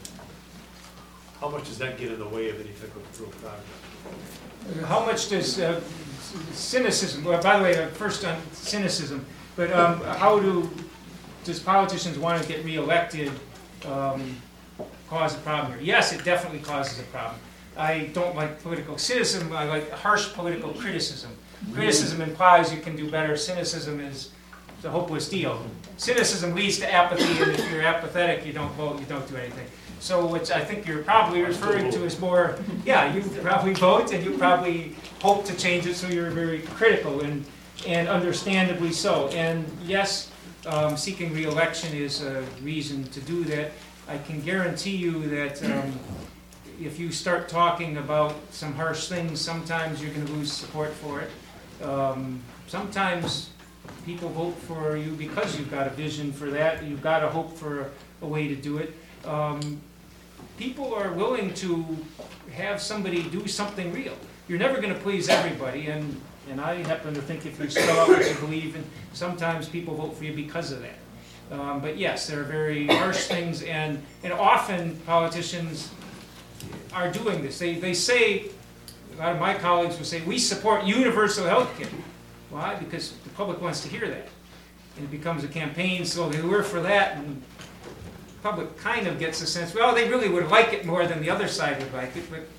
how much does that get in the way of any type of real progress? How much does uh, cynicism, well, by the way, uh, first on cynicism, but um, how do, does politicians want to get reelected um, cause a problem here? Yes, it definitely causes a problem. I don't like political cynicism, I like harsh political criticism. Criticism implies you can do better, cynicism is a hopeless deal. Cynicism leads to apathy, and if you're apathetic, you don't vote, you don't do anything. So what I think you're probably referring to is more, yeah, you probably vote and you probably hope to change it, so you're very critical, and, and understandably so. And yes, um, seeking re-election is a reason to do that. I can guarantee you that um, if you start talking about some harsh things, sometimes you're going to lose support for it. Um, sometimes people vote for you because you've got a vision for that, you've got a hope for a, a way to do it. Um, people are willing to have somebody do something real. You're never going to please everybody, and, and I happen to think if you spell out what you believe in, sometimes people vote for you because of that. Um, but yes, there are very harsh things, and, and often politicians are doing this. They, they say, a lot of my colleagues will say, we support universal health care. Why? Because the public wants to hear that. And it becomes a campaign, so they we're for that, and the public kind of gets a sense, well, they really would like it more than the other side would like it, but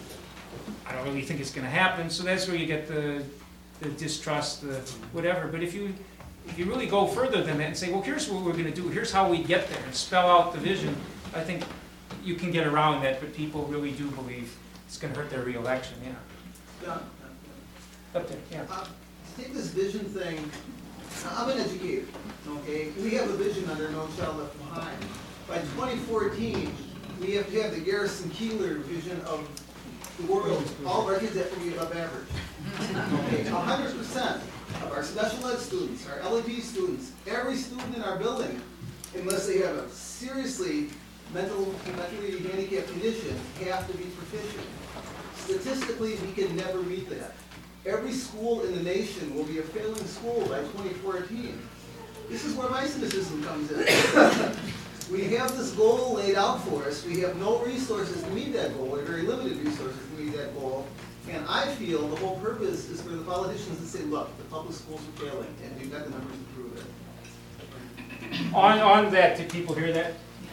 I don't really think it's going to happen. So that's where you get the, the distrust, the whatever. But if you, if you really go further than that and say, well, here's what we're going to do, here's how we get there, and spell out the vision, I think you can get around that, but people really do believe it's going to hurt their re-election, yeah. Yeah. Up there, yeah. Uh, take this vision thing. I'm an educator, okay? We have a vision under No Child Left Behind. By twenty fourteen, we have to have the Garrison Keillor vision of the world. All of our kids have to be above average. Okay, one hundred percent of our our special ed students, our L E P students, every student in our building, unless they have a seriously mental, mentally handicapped condition, have to be proficient. Statistically, we can never meet that. Every school in the nation will be a failing school by twenty fourteen. This is where my cynicism comes in. We have this goal laid out for us. We have no resources to meet that goal, or very limited resources to meet that goal. And I feel the whole purpose is for the politicians to say, look, the public schools are failing, and we've got the numbers to prove it. On, on that, did people hear that?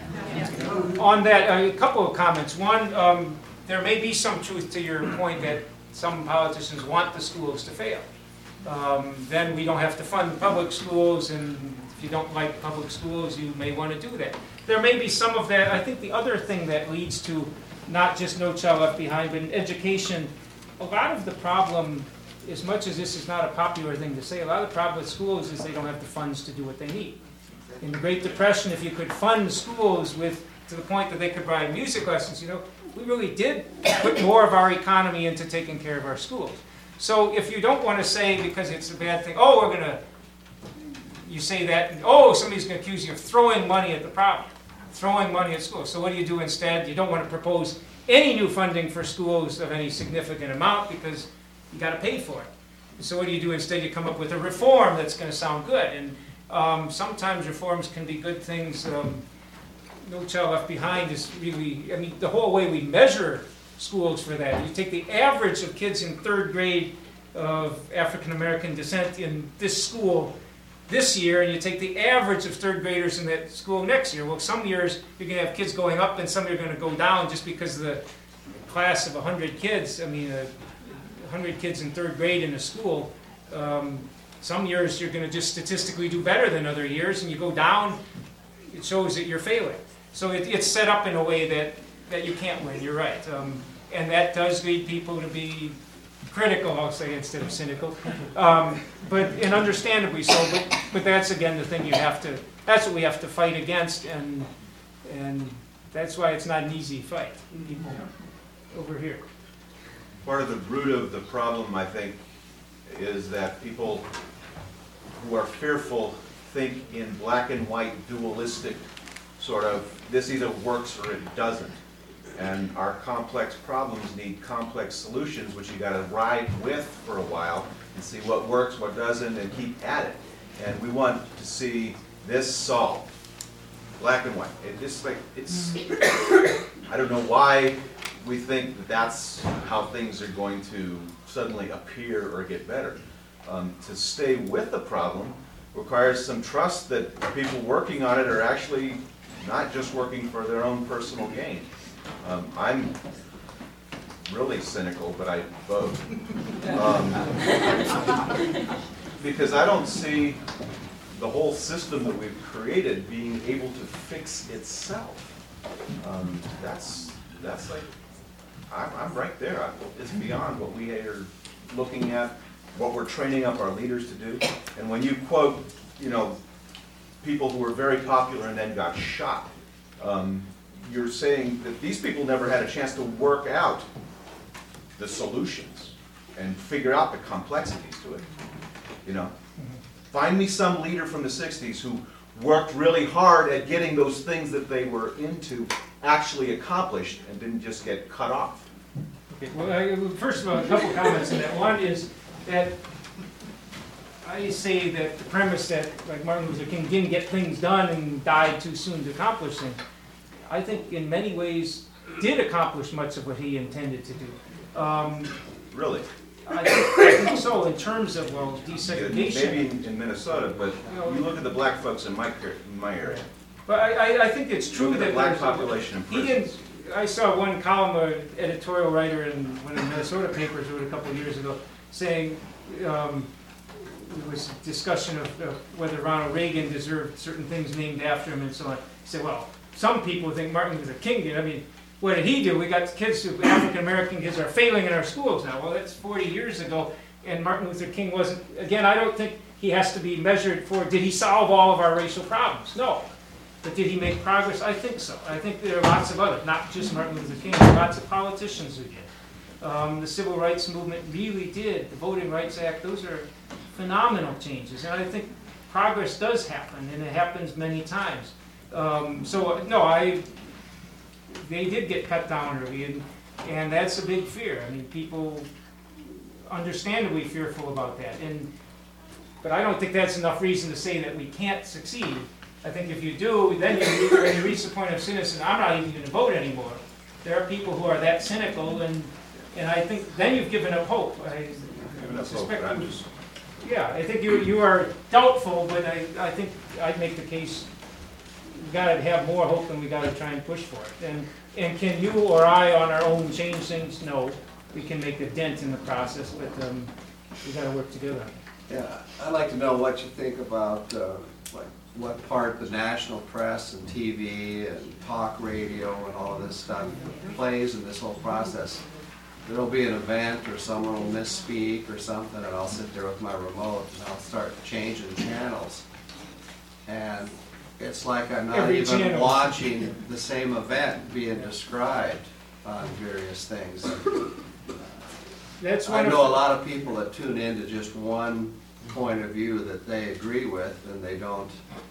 On that, a couple of comments. One, um, there may be some truth to your point that some politicians want the schools to fail. Um, then we don't have to fund public schools, and if you don't like public schools, you may want to do that. There may be some of that. I think the other thing that leads to not just No Child Left Behind, but in education, a lot of the problem, as much as this is not a popular thing to say, a lot of the problem with schools is they don't have the funds to do what they need. In the Great Depression, if you could fund schools with, to the point that they could provide music lessons, you know, we really did put more of our economy into taking care of our schools. So if you don't want to say, because it's a bad thing, oh, we're going to, you say that, and, oh, somebody's going to accuse you of throwing money at the problem, throwing money at schools. So what do you do instead? You don't want to propose any new funding for schools of any significant amount because you got to pay for it. So what do you do instead? You come up with a reform that's going to sound good. And um, sometimes reforms can be good things. Um, No Child Left Behind is really, I mean, the whole way we measure schools for that. You take the average of kids in third grade of African American descent in this school this year, and you take the average of third graders in that school next year. Well, some years you're going to have kids going up, and some are going to go down just because of the class of one hundred kids. I mean, uh, one hundred kids in third grade in a school. Um, some years you're going to just statistically do better than other years, and you go down, it shows that you're failing. So it, it's set up in a way that, that you can't win, you're right. Um, and that does lead people to be critical, I'll say, instead of cynical. Um, but, and understandably so, but, but that's again the thing you have to, that's what we have to fight against, and, and that's why it's not an easy fight. People over here. Part of the root of the problem, I think, is that people who are fearful think in black and white, dualistic sort of, this either works or it doesn't. And our complex problems need complex solutions, which you got to ride with for a while and see what works, what doesn't, and keep at it. And we want to see this solved, black and white. It just like it's. I don't know why we think that that's how things are going to suddenly appear or get better. Um, to stay with the problem requires some trust that the people working on it are actually not just working for their own personal gain. Um, I'm really cynical, but I vote. Um, because I don't see the whole system that we've created being able to fix itself. Um, that's, that's like, I'm, I'm right there. I, it's beyond what we are looking at, what we're training up our leaders to do. And when you quote, you know, people who were very popular and then got shot, um, you're saying that these people never had a chance to work out the solutions and figure out the complexities to it. You know, find me some leader from the sixties who worked really hard at getting those things that they were into actually accomplished and didn't just get cut off. Okay, well, I, first of all, a couple comments on that. One is that I say that the premise that, like, Martin Luther King didn't get things done and died too soon to accomplish them, I think in many ways did accomplish much of what he intended to do. Um, really? I think, I think so, in terms of, well, desegregation. Maybe in, in Minnesota, but you look at the black folks in my, in my area. But I, I, I think it's true look at that the black there's population in he prisons. didn't. I saw one column, an editorial writer in one of the Minnesota papers wrote a couple of years ago, saying um, there was a discussion of uh, whether Ronald Reagan deserved certain things named after him and so on. He said, well, some people think Martin Luther King did. I mean, what did he do? We got kids who, African American kids are failing in our schools now. Well, that's forty years ago, and Martin Luther King wasn't, again, I don't think he has to be measured for, did he solve all of our racial problems? No. But did he make progress? I think so. I think there are lots of others, not just Martin Luther King, but lots of politicians who did. Um, the Civil Rights Movement really did. The Voting Rights Act, those are phenomenal changes, and I think progress does happen, and it happens many times. Um, so, no, I, they did get cut down early, and, and that's a big fear. I mean, people understandably fearful about that, and but I don't think that's enough reason to say that we can't succeed. I think if you do, then you, when you reach the point of cynicism, I'm not even going to vote anymore. There are people who are that cynical, and and I think then you've given up hope. I suspect you, yeah, I think you you are doubtful, but I, I think I'd make the case we got to have more hope than we got to try and push for it. And and can you or I on our own change things? No, we can make a dent in the process, but um, we got to work together. Yeah, I'd like to know what you think about uh, like what part the national press and T V and talk radio and all of this stuff plays in this whole process. There'll be an event or someone will misspeak or something, and I'll sit there with my remote and I'll start changing channels. And it's like I'm not Every even channel. watching the same event being described on various things. That's I one know a of, lot of people that tune in to just one point of view that they agree with, and they don't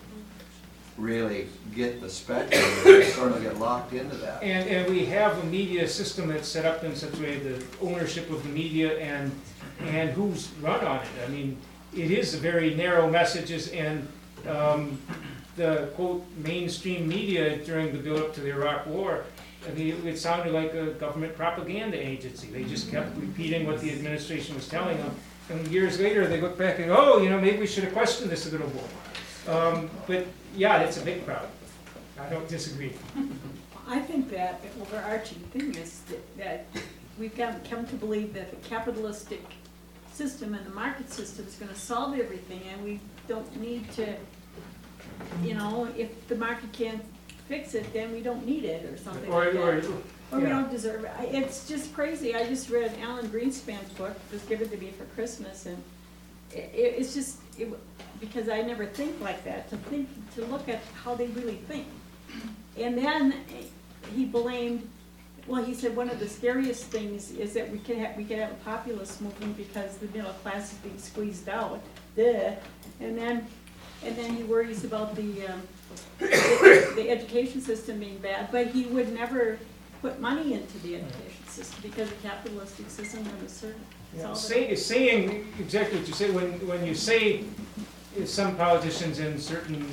really get the spectrum, they sort of get locked into that. and and we have a media system that's set up in such a way, the ownership of the media and and who's run on it. I mean, it is a very narrow messages, and um, the quote mainstream media during the build up to the Iraq War, I mean, it, it sounded like a government propaganda agency. They just kept repeating what the administration was telling them, and years later they look back and go, oh, you know, maybe we should have questioned this a little more. Um, but yeah, it's a big crowd. I don't disagree. I think that the overarching thing is that, that we've got come to believe that the capitalistic system and the market system is going to solve everything, and we don't need to, you know, if the market can't fix it, then we don't need it or something Or, like or, that. Or we yeah. don't deserve it. I- It's just crazy. I just read Alan Greenspan's book, it was given to me for Christmas, and it, it's just, it, because I never think like that, to think, to look at how they really think. And then he blamed, well, he said one of the scariest things is that we could have, we could have a populist movement because the middle class is being squeezed out. Duh. And then, and then he worries about the, um, the, the education system being bad, but he would never put money into the education system because the capitalistic system would serve. Yeah, say, saying exactly what you say, when, when you say some politicians and certain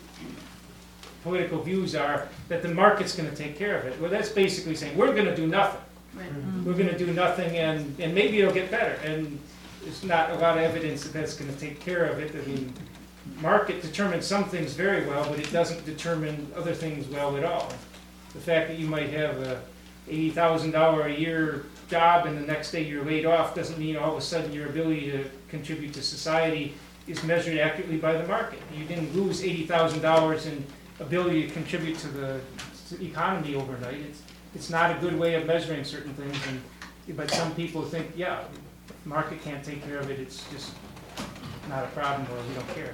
political views are that the market's going to take care of it, well, that's basically saying we're going to do nothing. Right. We're going to do nothing, and, and maybe it'll get better. And there's not a lot of evidence that that's going to take care of it. I mean, market determines some things very well, but it doesn't determine other things well at all. The fact that you might have a eighty thousand dollars a year job and the next day you're laid off doesn't mean all of a sudden your ability to contribute to society is measured accurately by the market. You didn't lose eighty thousand dollars in ability to contribute to the to the economy overnight. It's, it's not a good way of measuring certain things, and, but some people think, yeah, if the market can't take care of it, it's just not a problem, or we don't care.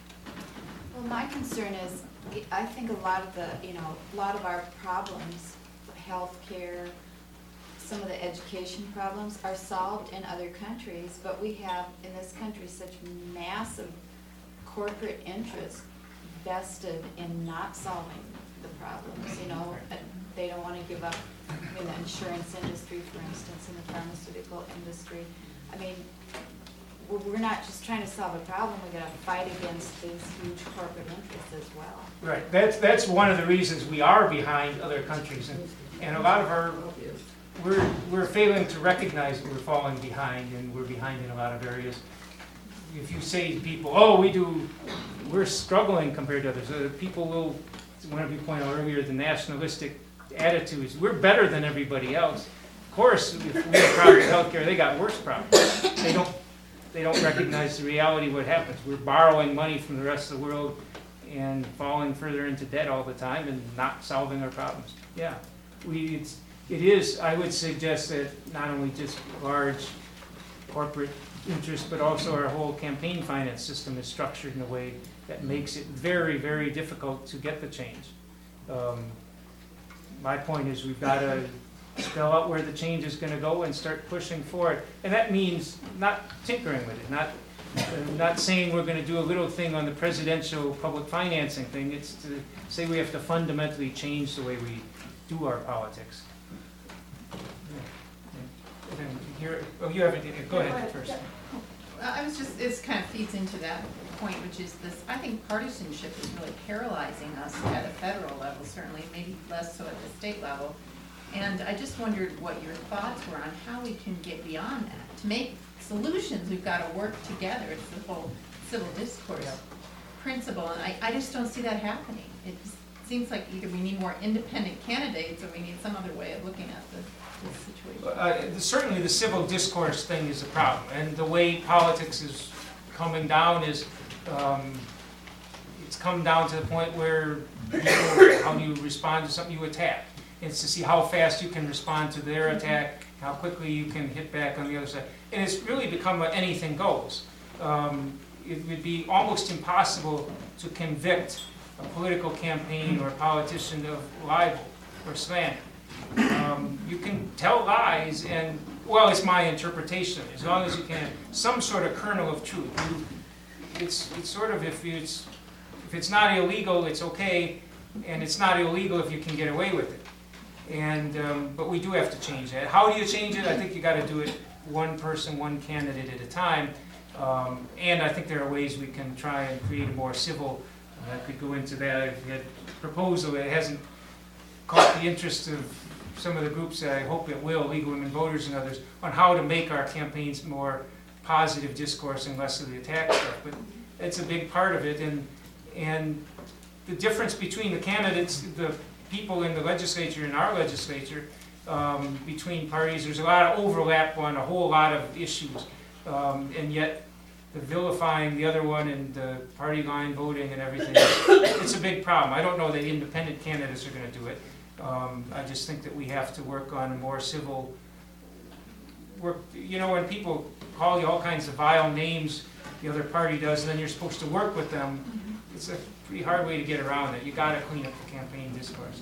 Well, my concern is, I think a lot of the, you know, a lot of our problems, healthcare, some of the education problems are solved in other countries, but we have in this country such massive corporate interest vested in not solving the problems, you know. And they don't want to give up in the insurance industry, for instance, in the pharmaceutical industry. I mean, we're we're not just trying to solve a problem, we gotta fight against these huge corporate interests as well. Right, that's, that's one of the reasons we are behind other countries, and, and a lot of our, we're, we're failing to recognize that we're falling behind, and we're behind in a lot of areas. If you say to people, oh, we do, we're struggling compared to others, uh, people will, one of you pointed out earlier, the nationalistic attitudes, we're better than everybody else. Of course, if we have problems with healthcare, they got worse problems. They don't, they don't recognize the reality of what happens. We're borrowing money from the rest of the world and falling further into debt all the time and not solving our problems. Yeah, we, it's, it is, I would suggest that not only just large corporate interests, but also our whole campaign finance system is structured in a way that makes it very, very difficult to get the change. Um, my point is we've got to spell out where the change is going to go and start pushing for it. And that means not tinkering with it, not I'm not saying we're gonna do a little thing on the presidential public financing thing, it's to say we have to fundamentally change the way we do our politics. Yeah. And here, oh, you haven't, go ahead first. Well, I was just, this kind of feeds into that point, which is this, I think partisanship is really paralyzing us at a federal level, certainly, maybe less so at the state level. And I just wondered what your thoughts were on how we can get beyond that. To make solutions, we've got to work together. It's the whole civil discourse principle, and I, I just don't see that happening. It just seems like either we need more independent candidates or we need some other way of looking at the, this situation. Uh, certainly the civil discourse thing is a problem, and the way politics is coming down is, um, it's come down to the point where people, how do you respond to something you attack? It's to see how fast you can respond to their attack, how quickly you can hit back on the other side. And it's really become a anything goes. Um, it would be almost impossible to convict a political campaign or a politician of libel or slander. Um, you can tell lies and, well, it's my interpretation, as long as you can have some sort of kernel of truth. You, it's, it's sort of, if it's, if it's not illegal, it's okay, and it's not illegal if you can get away with it. And, um, but we do have to change that. How do you change it? I think you got to do it one person, one candidate at a time. Um, and I think there are ways we can try and create a more civil, I could go into that. I've had a proposal that hasn't caught the interest of some of the groups that I hope it will, League of Women Voters and others, on how to make our campaigns more positive discourse and less of the attack stuff. But it's a big part of it. And, and the difference between the candidates, the people in the legislature and our legislature, um, between parties, there's a lot of overlap on a whole lot of issues. Um, and yet the vilifying the other one and the party line voting and everything, it's a big problem. I don't know that independent candidates are going to do it. Um, I just think that we have to work on a more civil work. You know, when people call you all kinds of vile names, the other party does, and then you're supposed to work with them, it's a pretty hard way to get around it. You got to clean up the campaign discourse.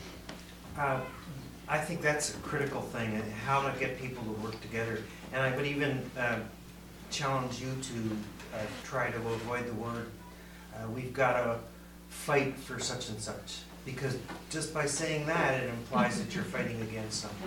Uh, I think that's a critical thing, and how to get people to work together. And I would even uh, challenge you to uh, try to avoid the word, uh, we've got to fight for such and such. Because just by saying that, it implies that you're fighting against something.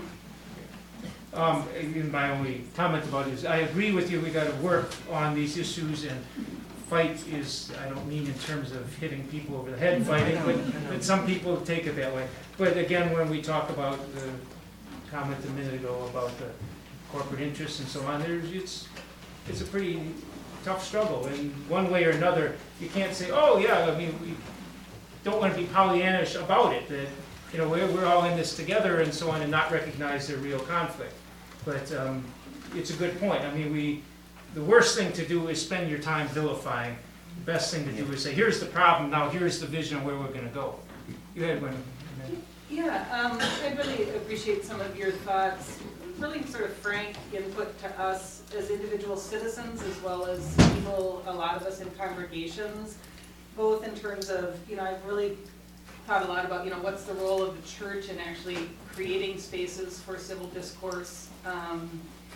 Um, even my only comment about it is, I agree with you, we got to work on these issues, and fight is, I don't mean in terms of hitting people over the head fighting, but, but some people take it that way. But again, when we talk about the comment a minute ago about the corporate interests and so on, there's, it's, it's a pretty tough struggle. And one way or another, you can't say, oh yeah, I mean, we don't want to be Pollyannish about it, that you know, we're, we're all in this together and so on, and not recognize the real conflict. But um, it's a good point. I mean, we, the worst thing to do is spend your time vilifying. The best thing to do is say, here's the problem, now here's the vision of where we're going to go. You had one. Yeah, um, I really appreciate some of your thoughts, really sort of frank input to us as individual citizens, as well as people, a lot of us in congregations, both in terms of, you know, I've really thought a lot about, you know, what's the role of the church in actually creating spaces for civil discourse, um,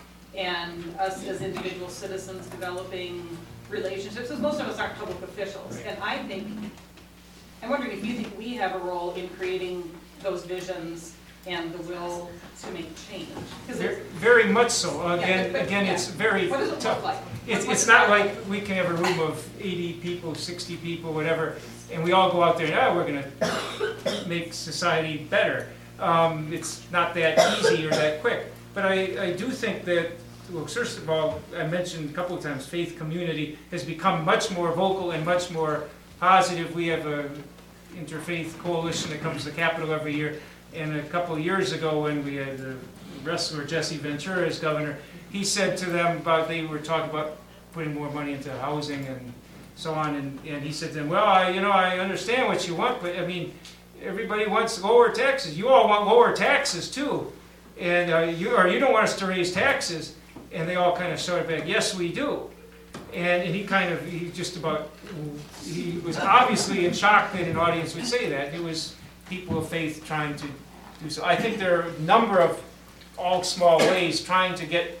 and us as individual citizens developing relationships, because most of us aren't public officials. Right. And I think, I'm wondering if you think we have a role in creating those visions and the will to make change. Very, very much so. Again, yeah, but, again, yeah. it's very what does it tough. Look like? It's, What's it's not like we can have a room of eighty people, sixty people, whatever, and we all go out there and, oh, we're going to make society better. Um, it's not that easy or that quick. But I, I do think that, well, first of all, I mentioned a couple of times, faith community has become much more vocal and much more positive. We have a interfaith coalition that comes to the Capitol every year. And a couple of years ago, when we had the wrestler Jesse Ventura as governor, he said to them about, they were talking about putting more money into housing and so on, and, and he said to them, well, I, you know, I understand what you want, but I mean, everybody wants lower taxes. You all want lower taxes too, and uh, you or you don't want us to raise taxes. And they all kind of shouted back, yes, we do. And, and he kind of, he just about, he was obviously in shock that an audience would say that. It was people of faith trying to do so. I think there are a number of all small ways trying to get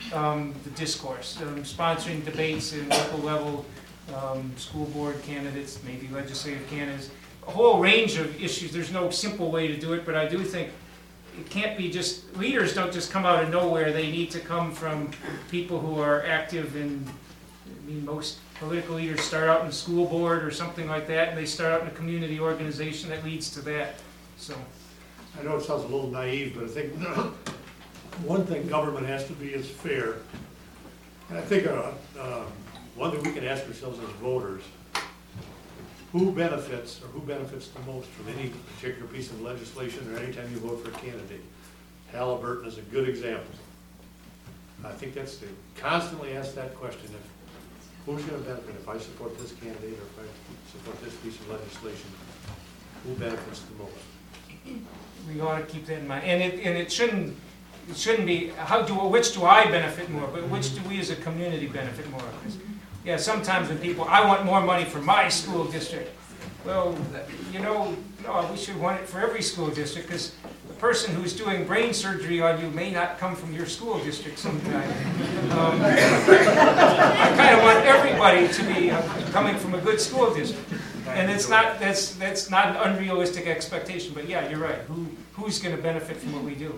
um, the discourse, um, sponsoring debates at local level, um, school board candidates, maybe legislative candidates, a whole range of issues. There's no simple way to do it, but I do think it can't be just, leaders don't just come out of nowhere. They need to come from people who are active in, I mean, most political leaders start out in the school board or something like that, and they start out in a community organization that leads to that, so. I know it sounds a little naive, but I think one thing government has to be is fair. And I think uh, uh, one thing we can ask ourselves as voters, who benefits or who benefits the most from any particular piece of legislation or anytime you vote for a candidate? Halliburton is a good example. I think that's to constantly ask that question, if who's going to benefit if I support this candidate or if I support this piece of legislation? Who benefits the most? We ought to keep that in mind, and it and it shouldn't it shouldn't be how do which do I benefit more, but which do we as a community benefit more? Yeah, sometimes when people, I want more money for my school district. Well, you know, no, we should want it for every school district, because the person who's doing brain surgery on you may not come from your school district sometime. Um, I kind of want everybody to be uh, coming from a good school district. And it's not, that's, that's not an unrealistic expectation, but yeah, you're right. Who, who's going to benefit from what we do?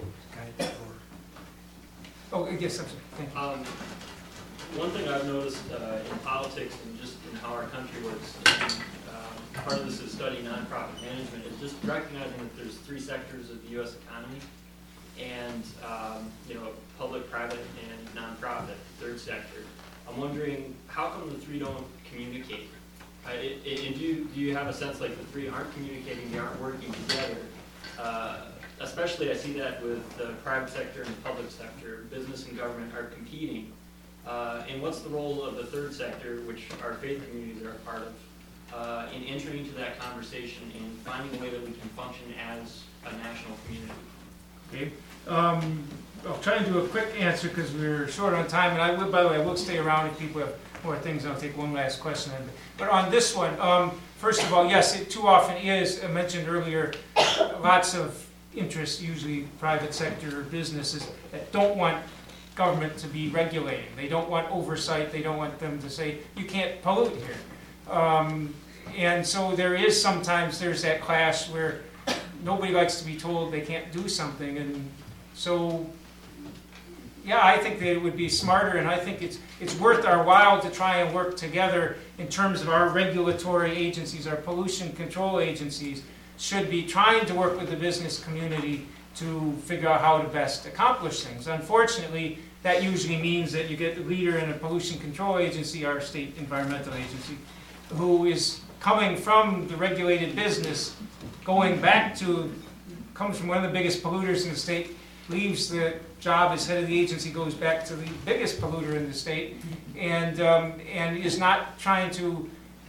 Oh, yes, I'm sorry. Thank you. Um, one thing I've noticed uh, in politics and just in how our country works, and, um, part of this is studying nonprofit management, is just recognizing that there's three sectors of the U S economy, and um, you know, public, private, and nonprofit, third sector. I'm wondering, how come the three don't communicate? Uh, it, it, and do you, do you have a sense like the three aren't communicating, they aren't working together? Uh, especially I see that with the private sector and the public sector. Business and government are competing. Uh, and what's the role of the third sector, which our faith communities are a part of, uh, in entering into that conversation and finding a way that we can function as a national community? Okay. Um, I'll try and do a quick answer because we're short on time, and I will, by the way, I will stay around if people have more things. I'll take one last question. But on this one, um, first of all, yes, it too often is, I mentioned earlier, lots of interest, usually private sector businesses, that don't want government to be regulating. They don't want oversight. They don't want them to say, you can't pollute here. Um, and so there is sometimes, there's that clash where nobody likes to be told they can't do something. And so, yeah, I think that it would be smarter, and I think it's it's worth our while to try and work together in terms of our regulatory agencies, our pollution control agencies, should be trying to work with the business community to figure out how to best accomplish things. Unfortunately, that usually means that you get the leader in a pollution control agency, our state environmental agency, who is coming from the regulated business, going back to, comes from one of the biggest polluters in the state, leaves the job as head of the agency, goes back to the biggest polluter in the state, and, um, and is not trying to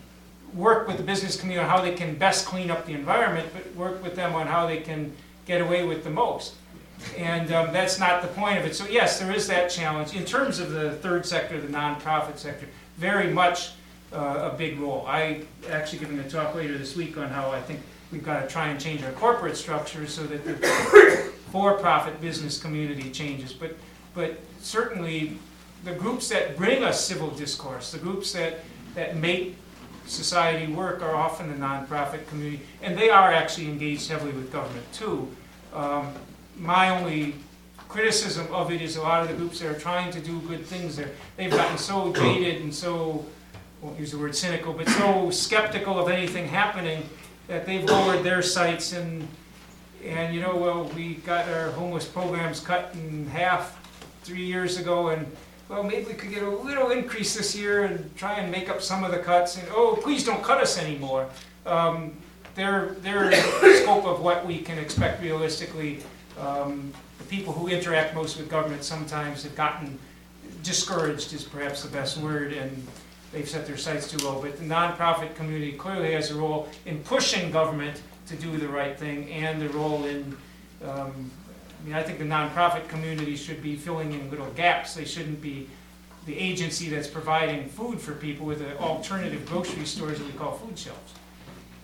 work with the business community on how they can best clean up the environment, but work with them on how they can get away with the most. And um, that's not the point of it. So yes, there is that challenge. In terms of the third sector, the nonprofit sector, very much uh, a big role. I actually giving a talk later this week on how I think we've got to try and change our corporate structure so that the for-profit business community changes. But, but certainly the groups that bring us civil discourse, the groups that, that make society work are often the nonprofit community, and they are actually engaged heavily with government too. Um, my only criticism of it is a lot of the groups that are trying to do good things there, they've gotten so jaded and so, I won't use the word cynical, but so skeptical of anything happening that they've lowered their sights and, and you know, well, we got our homeless programs cut in half three years ago, and well, maybe we could get a little increase this year and try and make up some of the cuts. And oh, please don't cut us anymore. Um, their their scope of what we can expect realistically. Um, the people who interact most with government sometimes have gotten discouraged, is perhaps the best word, and they've set their sights too low. But the nonprofit community clearly has a role in pushing government to do the right thing, and the role in um, I mean, I think the nonprofit community should be filling in little gaps. They shouldn't be the agency that's providing food for people with an alternative grocery stores that we call food shelves.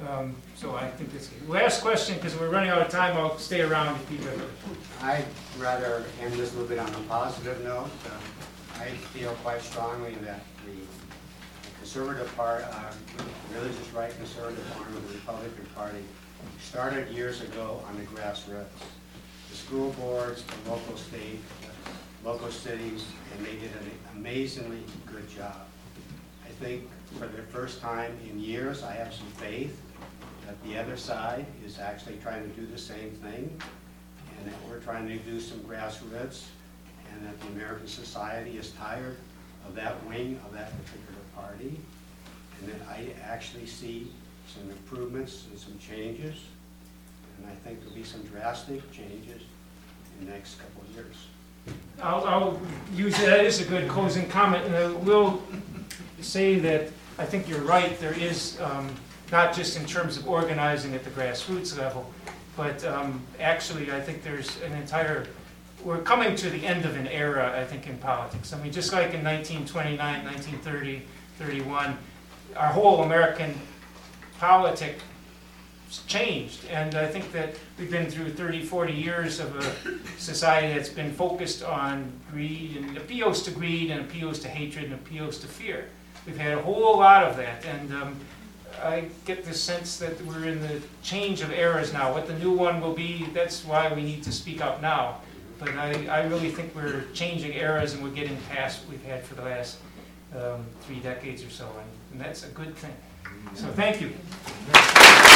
Um, So I think that's good. Last question, because we're running out of time, I'll stay around if people have. I'd rather end this a little bit on a positive note. Uh, I feel quite strongly that the conservative part, uh, religious right conservative arm of the Republican Party started years ago on the grassroots. The school boards, the local state, the local cities, and they did an amazingly good job. I think for the first time in years, I have some faith that the other side is actually trying to do the same thing, and that we're trying to do some grassroots, and that the American society is tired of that wing of that particular party, and that I actually see some improvements and some changes, and I think there'll be some drastic changes in the next couple of years. I'll, I'll use that as a good closing comment, and I will say that I think you're right. There is, um, not just in terms of organizing at the grassroots level, but um, actually I think there's an entire, we're coming to the end of an era, I think, in politics. I mean, just like in nineteen twenty-nine, nineteen thirty, thirty-one, our whole American politic changed, and I think that we've been through thirty, forty years of a society that's been focused on greed, and appeals to greed, and appeals to hatred, and appeals to fear. We've had a whole lot of that, and um, I get the sense that we're in the change of eras now. What the new one will be, that's why we need to speak up now. But I, I really think we're changing eras, and we're getting past what we've had for the last um, three decades or so, and, and that's a good thing. So thank you.